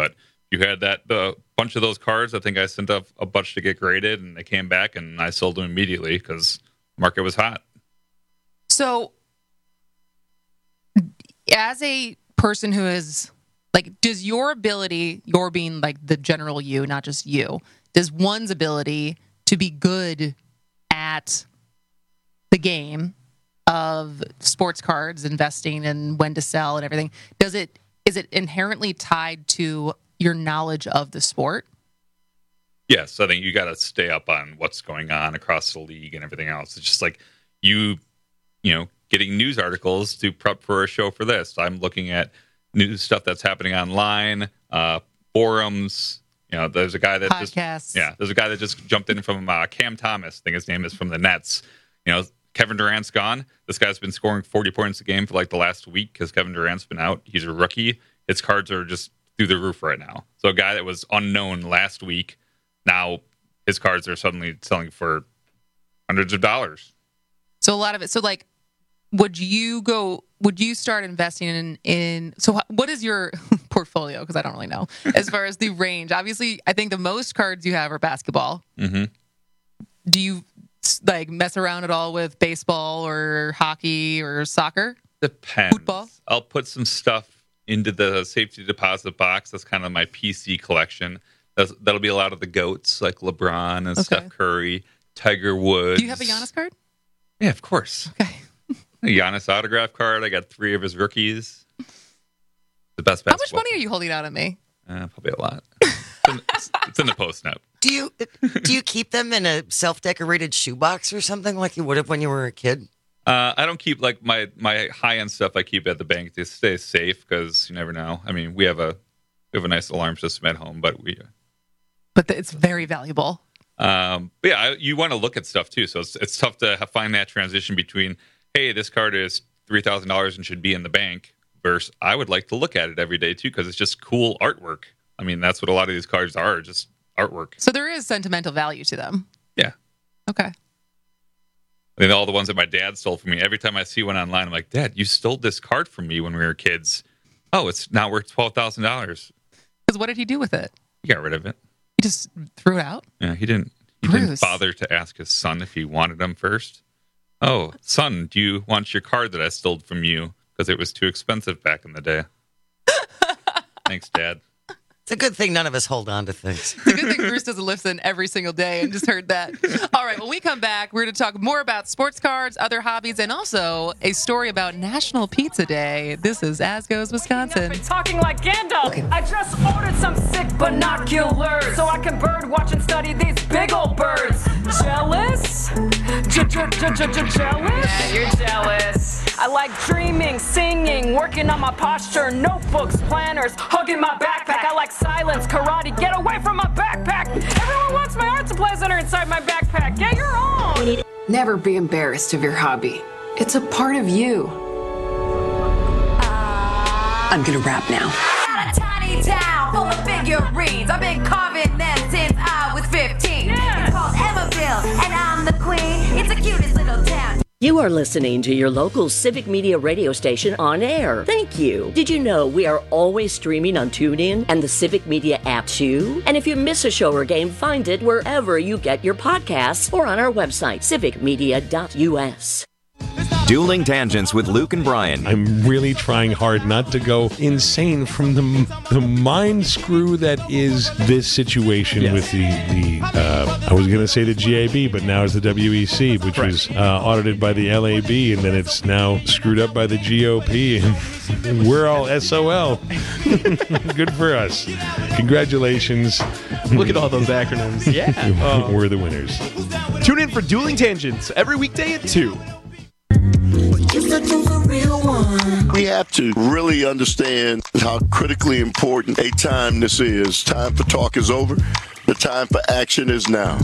you had that the bunch of those cards. I think I sent up a bunch to get graded, and they came back, and I sold them immediately because market was hot. So, as a person who is like, does your ability, your being like the general you, not just you, does one's ability to be good at the game of sports cards, investing, and when to sell and everything, does it is it inherently tied to your knowledge of the sport? Yes, I think you got to stay up on what's going on across the league and everything else. It's just like you, you know, getting news articles to prep for a show for this. I'm looking at news stuff that's happening online, uh, forums. You know, there's a guy that Podcasts. just yeah, there's a guy that just jumped in from uh, Cam Thomas. I think his name is from the Nets. You know, Kevin Durant's gone. This guy's been scoring forty points a game for like the last week because Kevin Durant's been out. He's a rookie. His cards are just through the roof right now. So a guy that was unknown last week, now his cards are suddenly selling for hundreds of dollars. So a lot of it. So like, would you go? Would you start investing in? in so what is your portfolio? Because I don't really know as far as the range. Obviously, I think the most cards you have are basketball. Mm-hmm. Do you like mess around at all with baseball or hockey or soccer? Depends. Football? I'll put some stuff into the safety deposit box. That's kind of my P C collection. That's, that'll be a lot of the GOATs like LeBron and Okay. Steph Curry, Tiger Woods. Do you have a Giannis card? Yeah, of course. Okay. A Giannis autograph card. I got three of his rookies. The best How much basketball. money are you holding out at me? Uh, probably a lot. It's in, it's in the post note. Do you do you keep them in a self-decorated shoebox or something like you would have when you were a kid? Uh, I don't keep like my my high end stuff. I keep at the bank to stay safe because you never know. I mean, we have a we have a nice alarm system at home, but we. But it's very valuable. Um, but yeah, I, you want to look at stuff too. So it's it's tough to have, find that transition between, hey, this card is three thousand dollars and should be in the bank, versus I would like to look at it every day too because it's just cool artwork. I mean, that's what a lot of these cards are, just artwork. So there is sentimental value to them. Yeah. Okay. I mean, all the ones that my dad stole from me. Every time I see one online, I'm like, Dad, you stole this card from me when we were kids. Oh, it's now worth twelve thousand dollars. Because what did he do with it? He got rid of it. He just threw it out? Yeah, he didn't. He Bruce. Bruce. didn't bother to ask his son if he wanted them first. Oh, son, do you want your card that I stole from you? Because it was too expensive back in the day. Thanks, Dad. It's a good thing none of us hold on to things. It's a good thing Bruce doesn't listen every single day and just heard that. All right, when we come back, we're going to talk more about sports cards, other hobbies, and also a story about National Pizza Day. This is As Goes Wisconsin. Talking like Gandalf. Okay. I just ordered some sick binoculars so I can bird watch and study these big old birds. Jealous? Jealous? Yeah, you're jealous. I like dreaming, singing, working on my posture, notebooks, planners, hugging my backpack. I like silence, karate, get away from my backpack. Everyone wants my art supplies that are inside my backpack. Get your own. Never be embarrassed of your hobby. It's a part of you. I'm gonna rap now. Got a tiny town full of figurines. I've been carving them since I was fifteen. Yeah. It's called Emmaville, and I'm the queen. It's the cutest little town. You are listening to your local Civic Media radio station on air. Thank you. Did you know we are always streaming on TuneIn and the Civic Media app too? And if you miss a show or game, find it wherever you get your podcasts or on our website, civic media dot U S. Dueling Tangents with Luke and Brian. I'm really trying hard not to go insane from the the mind screw that is this situation yes. with the, the uh, I was going to say the G A B, but now it's the W E C, which right. was uh, audited by the L A B, and then it's now screwed up by the G O P, and we're all S O L. Good for us. Congratulations. Look at all those acronyms. Yeah. uh, we're the winners. Tune in for Dueling Tangents every weekday at two. We have to really understand how critically important a time this is. Time for talk is over. The time for action is now.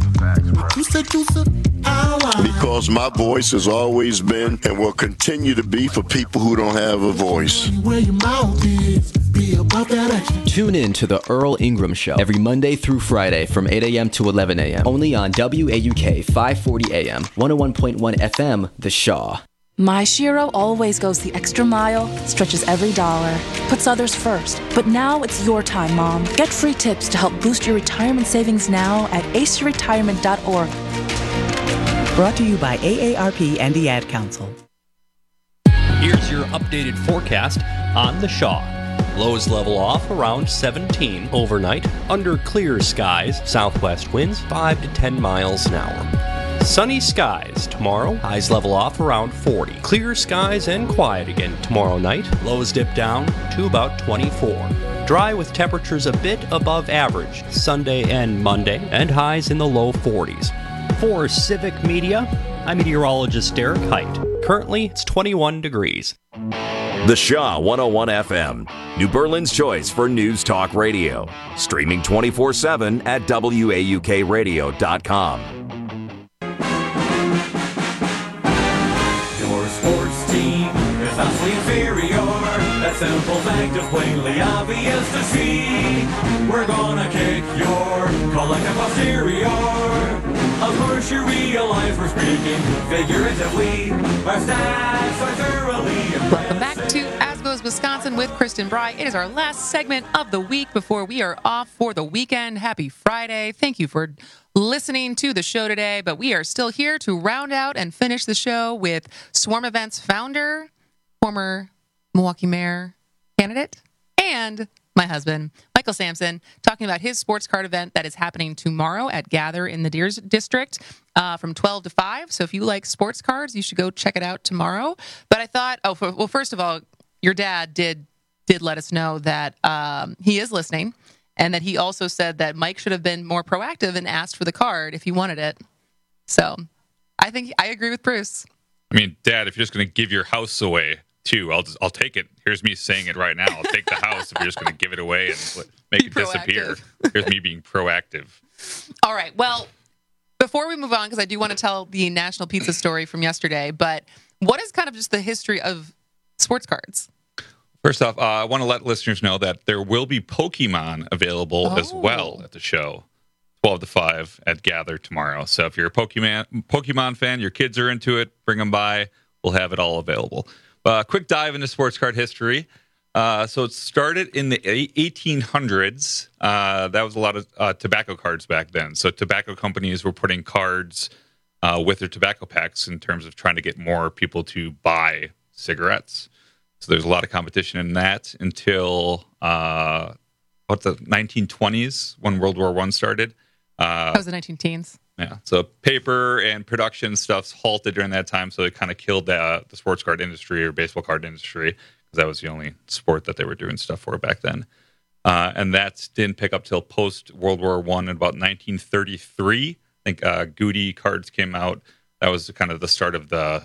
Because my voice has always been and will continue to be for people who don't have a voice. Tune in to the Earl Ingram Show every Monday through Friday from eight a.m. to eleven a.m. only on W A U K five forty A M, one oh one point one F M, The Shaw. My Shiro always goes the extra mile, stretches every dollar, puts others first. But now it's your time, Mom. Get free tips to help boost your retirement savings now at ace your retirement dot org. Brought to you by A A R P and the Ad Council. Here's your updated forecast on the Shaw. Lows level off around seventeen overnight. Under clear skies, southwest winds five to ten miles an hour. Sunny skies tomorrow. Highs level off around forty. Clear skies and quiet again tomorrow night. Lows dip down to about twenty-four. Dry with temperatures a bit above average Sunday and Monday, and highs in the low forties. For Civic Media, I'm meteorologist Derek Height. Currently, it's twenty-one degrees. The Shaw one oh one F M, New Berlin's choice for news talk radio. Streaming twenty-four seven at W A U K radio dot com. Your sports team is vastly inferior. That simple fact is plainly obvious to see. We're gonna kick your collective posterior. Of course you realize we're speaking figuratively. Our stats are thoroughly impressive. Welcome back to As Goes Wisconsin with Kristen Bry. It is our last segment of the week before we are off for the weekend. Happy Friday. Thank you for listening to the show today, but we are still here to round out and finish the show with Swarm Events founder, former Milwaukee mayor candidate, and my husband, Michael Sampson, talking about his sports card event that is happening tomorrow at Gather in the Deers District uh, from twelve to five. So if you like sports cards, you should go check it out tomorrow. But I thought, oh, for, well, first of all, your dad did did let us know that um, he is listening, and that he also said that Mike should have been more proactive and asked for the card if he wanted it. So I think I agree with Bruce. I mean, Dad, if you're just going to give your house away, too, I'll just, I'll take it. Here's me saying it right now. I'll take the house if you're just going to give it away and make Be it disappear. Here's me being proactive. All right. Well, before we move on, because I do want to tell the National Pizza story from yesterday, but what is kind of just the history of sports cards? First off, uh, I want to let listeners know that there will be Pokemon available Oh. as well at the show, twelve to five at Gather tomorrow. So if you're a Pokemon Pokemon fan, your kids are into it, bring them by. We'll have it all available. Uh, quick dive into sports card history. Uh, so it started in the eighteen hundreds. Uh, that was a lot of uh, tobacco cards back then. So tobacco companies were putting cards uh, with their tobacco packs in terms of trying to get more people to buy cigarettes. So there's a lot of competition in that until uh, what the nineteen twenties when World War One started. Uh, That was the nineteen teens. Yeah, so paper and production stuff's halted during that time, so it kind of killed the, the sports card industry or baseball card industry because that was the only sport that they were doing stuff for back then. Uh, and that didn't pick up till post World War One in about nineteen thirty-three. I think uh, Goody cards came out. That was kind of the start of the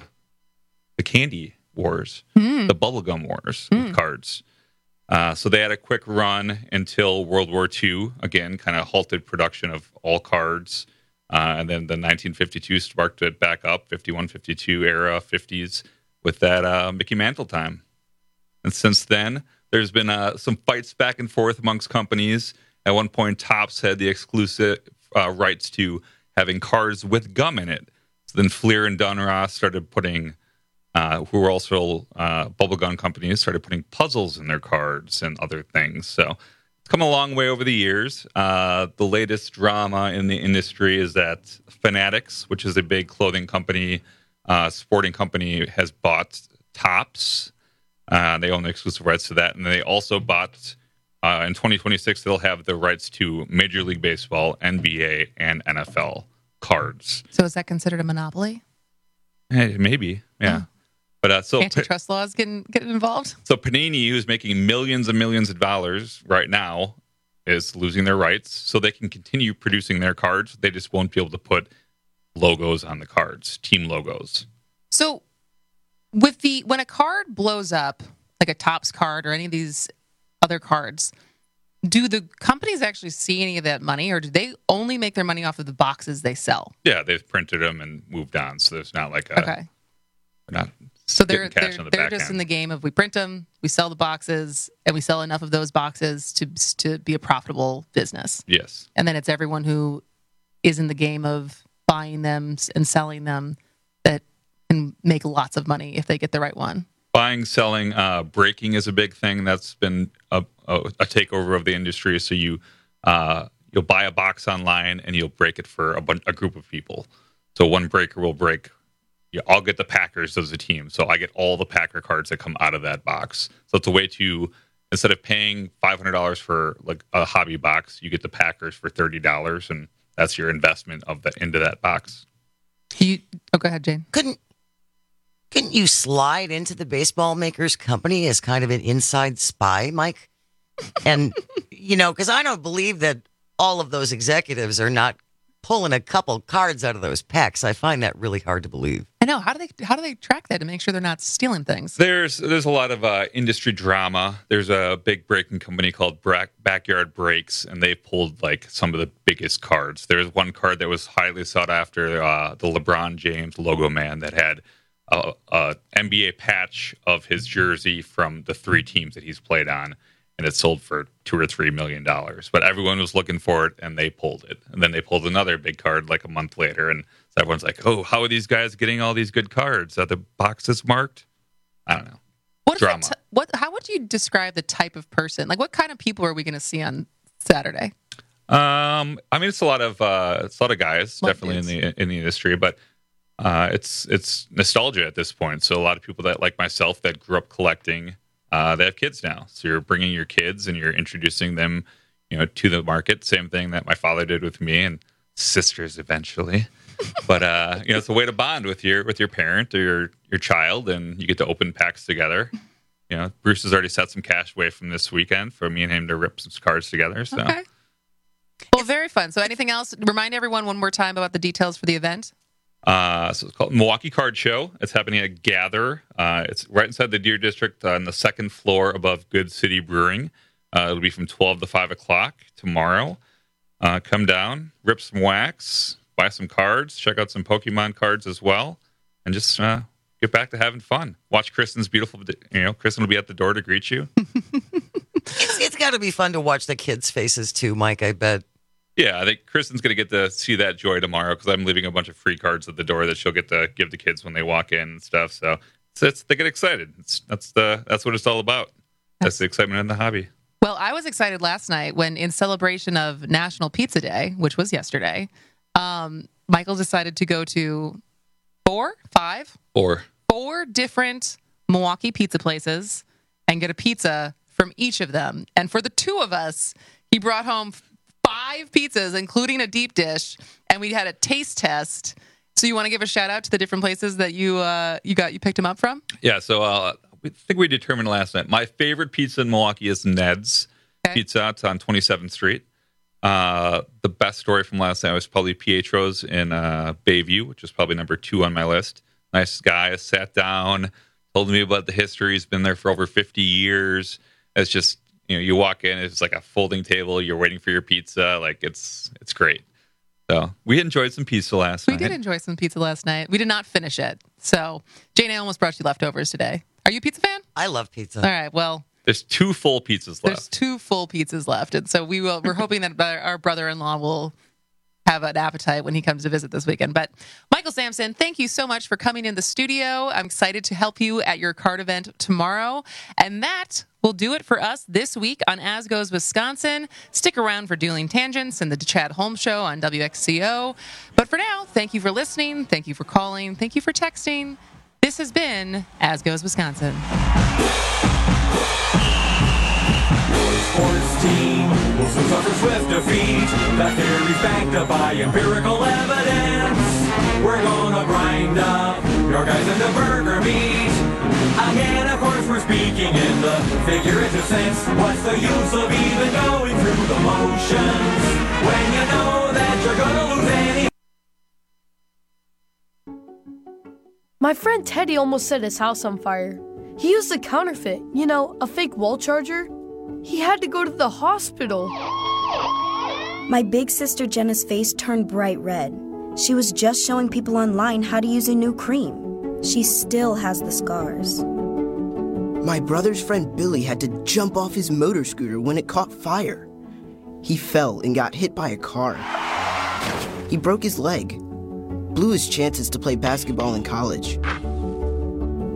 the candy wars, Mm. the bubblegum wars Mm. with cards. Uh, so they had a quick run until World War Two. Again, kind of halted production of all cards. Uh, and then the nineteen fifty-two sparked it back up, fifty-one fifty-two era, fifties, with that uh, Mickey Mantle time. And since then, there's been uh, some fights back and forth amongst companies. At one point, Topps had the exclusive uh, rights to having cards with gum in it. So then Fleer and Dunross started putting, uh, who were also uh, bubblegum companies, started putting puzzles in their cards and other things. So come a long way over the years. Uh, the latest drama in the industry is that Fanatics, which is a big clothing company, uh, sporting company, has bought Topps. Uh, they own the exclusive rights to that. And they also bought, uh, in twenty twenty-six, they'll have the rights to Major League Baseball, N B A, and N F L cards. So is that considered a monopoly? Hey, maybe, yeah. But uh, so Antitrust laws getting getting involved? So Panini, who's making millions and millions of dollars right now, is losing their rights. So they can continue producing their cards. They just won't be able to put logos on the cards, team logos. So with the when a card blows up, like a Topps card or any of these other cards, do the companies actually see any of that money, or do they only make their money off of the boxes they sell? Yeah, they've printed them and moved on. So there's not like a Okay. They're not So they're getting cash they're, on the they're back just end. in the game of we print them, we sell the boxes, and we sell enough of those boxes to to be a profitable business. Yes. And then it's everyone who is in the game of buying them and selling them that can make lots of money if they get the right one. Buying, selling, uh, breaking is a big thing. That's been a, a, a takeover of the industry. So you uh, you'll buy a box online and you'll break it for a, bun- a group of people. So one breaker will break. Yeah, I'll get the Packers as a team, so I get all the Packer cards that come out of that box. So it's a way to, instead of paying five hundred dollars for like a hobby box, you get the Packers for thirty dollars, and that's your investment of the into that box. You, oh, go ahead, Jane. Couldn't couldn't you slide into the baseball makers company as kind of an inside spy, Mike? And you know, because I don't believe that all of those executives are not pulling a couple cards out of those packs. I find that really hard to believe. I know. How do they how do they track that to make sure they're not stealing things? There's there's a lot of uh, industry drama. There's a big breaking company called Brack, Backyard Breaks, and they pulled like some of the biggest cards. There's one card that was highly sought after, uh, the LeBron James logo man that had a, a N B A patch of his jersey from the three teams that he's played on, and it sold for two or three million dollars. But everyone was looking for it, and they pulled it. And then they pulled another big card like a month later, and so everyone's like, "Oh, how are these guys getting all these good cards? Are the boxes marked?" I don't know. What Drama. T- what? How would you describe the type of person? Like, what kind of people are we going to see on Saturday? Um, I mean, it's a lot of uh, it's a lot of guys, Lot of definitely in the in the industry, but uh, it's it's nostalgia at this point. So a lot of people that like myself that grew up collecting, uh, they have kids now. So you're bringing your kids and you're introducing them, you know, to the market. Same thing that my father did with me and sisters eventually. But uh, you know, it's a way to bond with your with your parent or your your child, and you get to open packs together. You know, Bruce has already set some cash away from this weekend for me and him to rip some cards together. So. Okay. Well, very fun. So anything else? Remind everyone one more time about the details for the event. Uh, so it's called Milwaukee Card Show. It's happening at Gather. Uh, it's right inside the Deer District on the second floor above Good City Brewing. Uh, it'll be from twelve to five o'clock tomorrow. Uh, come down, rip some wax, buy some cards, check out some Pokemon cards as well, and just uh, get back to having fun. Watch Kristen's beautiful, you know, Kristen will be at the door to greet you. It's, it's got to be fun to watch the kids' faces too, Mike, I bet. Yeah, I think Kristen's going to get to see that joy tomorrow because I'm leaving a bunch of free cards at the door that she'll get to give the kids when they walk in and stuff. So, so it's, they get excited. It's, that's the that's what it's all about. That's the excitement in the hobby. Well, I was excited last night when, in celebration of National Pizza Day, which was yesterday, um, Michael decided to go to four, five, Four. four different Milwaukee pizza places and get a pizza from each of them. And for the two of us, he brought home five pizzas, including a deep dish, and we had a taste test. So you want to give a shout out to the different places that you uh, you got you picked them up from? Yeah, so uh, I think we determined last night. My favorite pizza in Milwaukee is Ned's Pizza. It's on twenty-seventh Street. Uh, the best story from last night was probably Pietro's in uh, Bayview, which is probably number two on my list. Nice guy, sat down, told me about the history. He's been there for over fifty years. It's just, you know, you walk in, it's like a folding table. You're waiting for your pizza. Like, it's it's great. So we enjoyed some pizza last We night. did enjoy some pizza last night. We did not finish it. So, Jane, I almost brought you leftovers today. Are you a pizza fan? I love pizza. All right, well, There's two full pizzas left. there's two full pizzas left. And so we will, we're hoping that our our brother-in-law will have an appetite when he comes to visit this weekend. But Michael Sampson, thank you so much for coming in the studio. I'm excited to help you at your card event tomorrow. And that will do it for us this week on As Goes Wisconsin. Stick around for Dueling Tangents and the Chad Holmes Show on W X C O. But for now, thank you for listening. Thank you for calling. Thank you for texting. This has been As Goes Wisconsin. Sports team will soon suffer swift defeat. That theory's backed up by empirical evidence. We're gonna grind up your guys into burger meat. Again, of course, we're speaking in the figurative sense. What's the use of even going through the motions when you know that you're gonna lose any? My friend Teddy almost set his house on fire. He used a counterfeit, you know, a fake wall charger. He had to go to the hospital. My big sister Jenna's face turned bright red. She was just showing people online how to use a new cream. She still has the scars. My brother's friend Billy had to jump off his motor scooter when it caught fire. He fell and got hit by a car. He broke his leg, blew his chances to play basketball in college.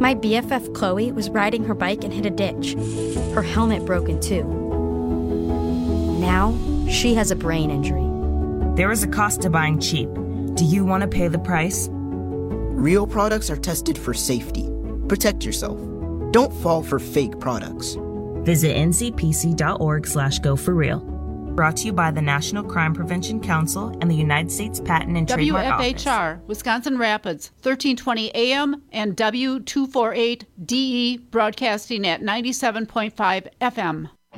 My B F F Chloe was riding her bike and hit a ditch. Her helmet broke in two. Now, she has a brain injury. There is a cost to buying cheap. Do you want to pay the price? Real products are tested for safety. Protect yourself. Don't fall for fake products. Visit n c p c dot org slash go for real. Brought to you by the National Crime Prevention Council and the United States Patent and Trademark W F H R, Office. Wisconsin Rapids, thirteen twenty A M and W two forty-eight D E broadcasting at ninety-seven point five F M.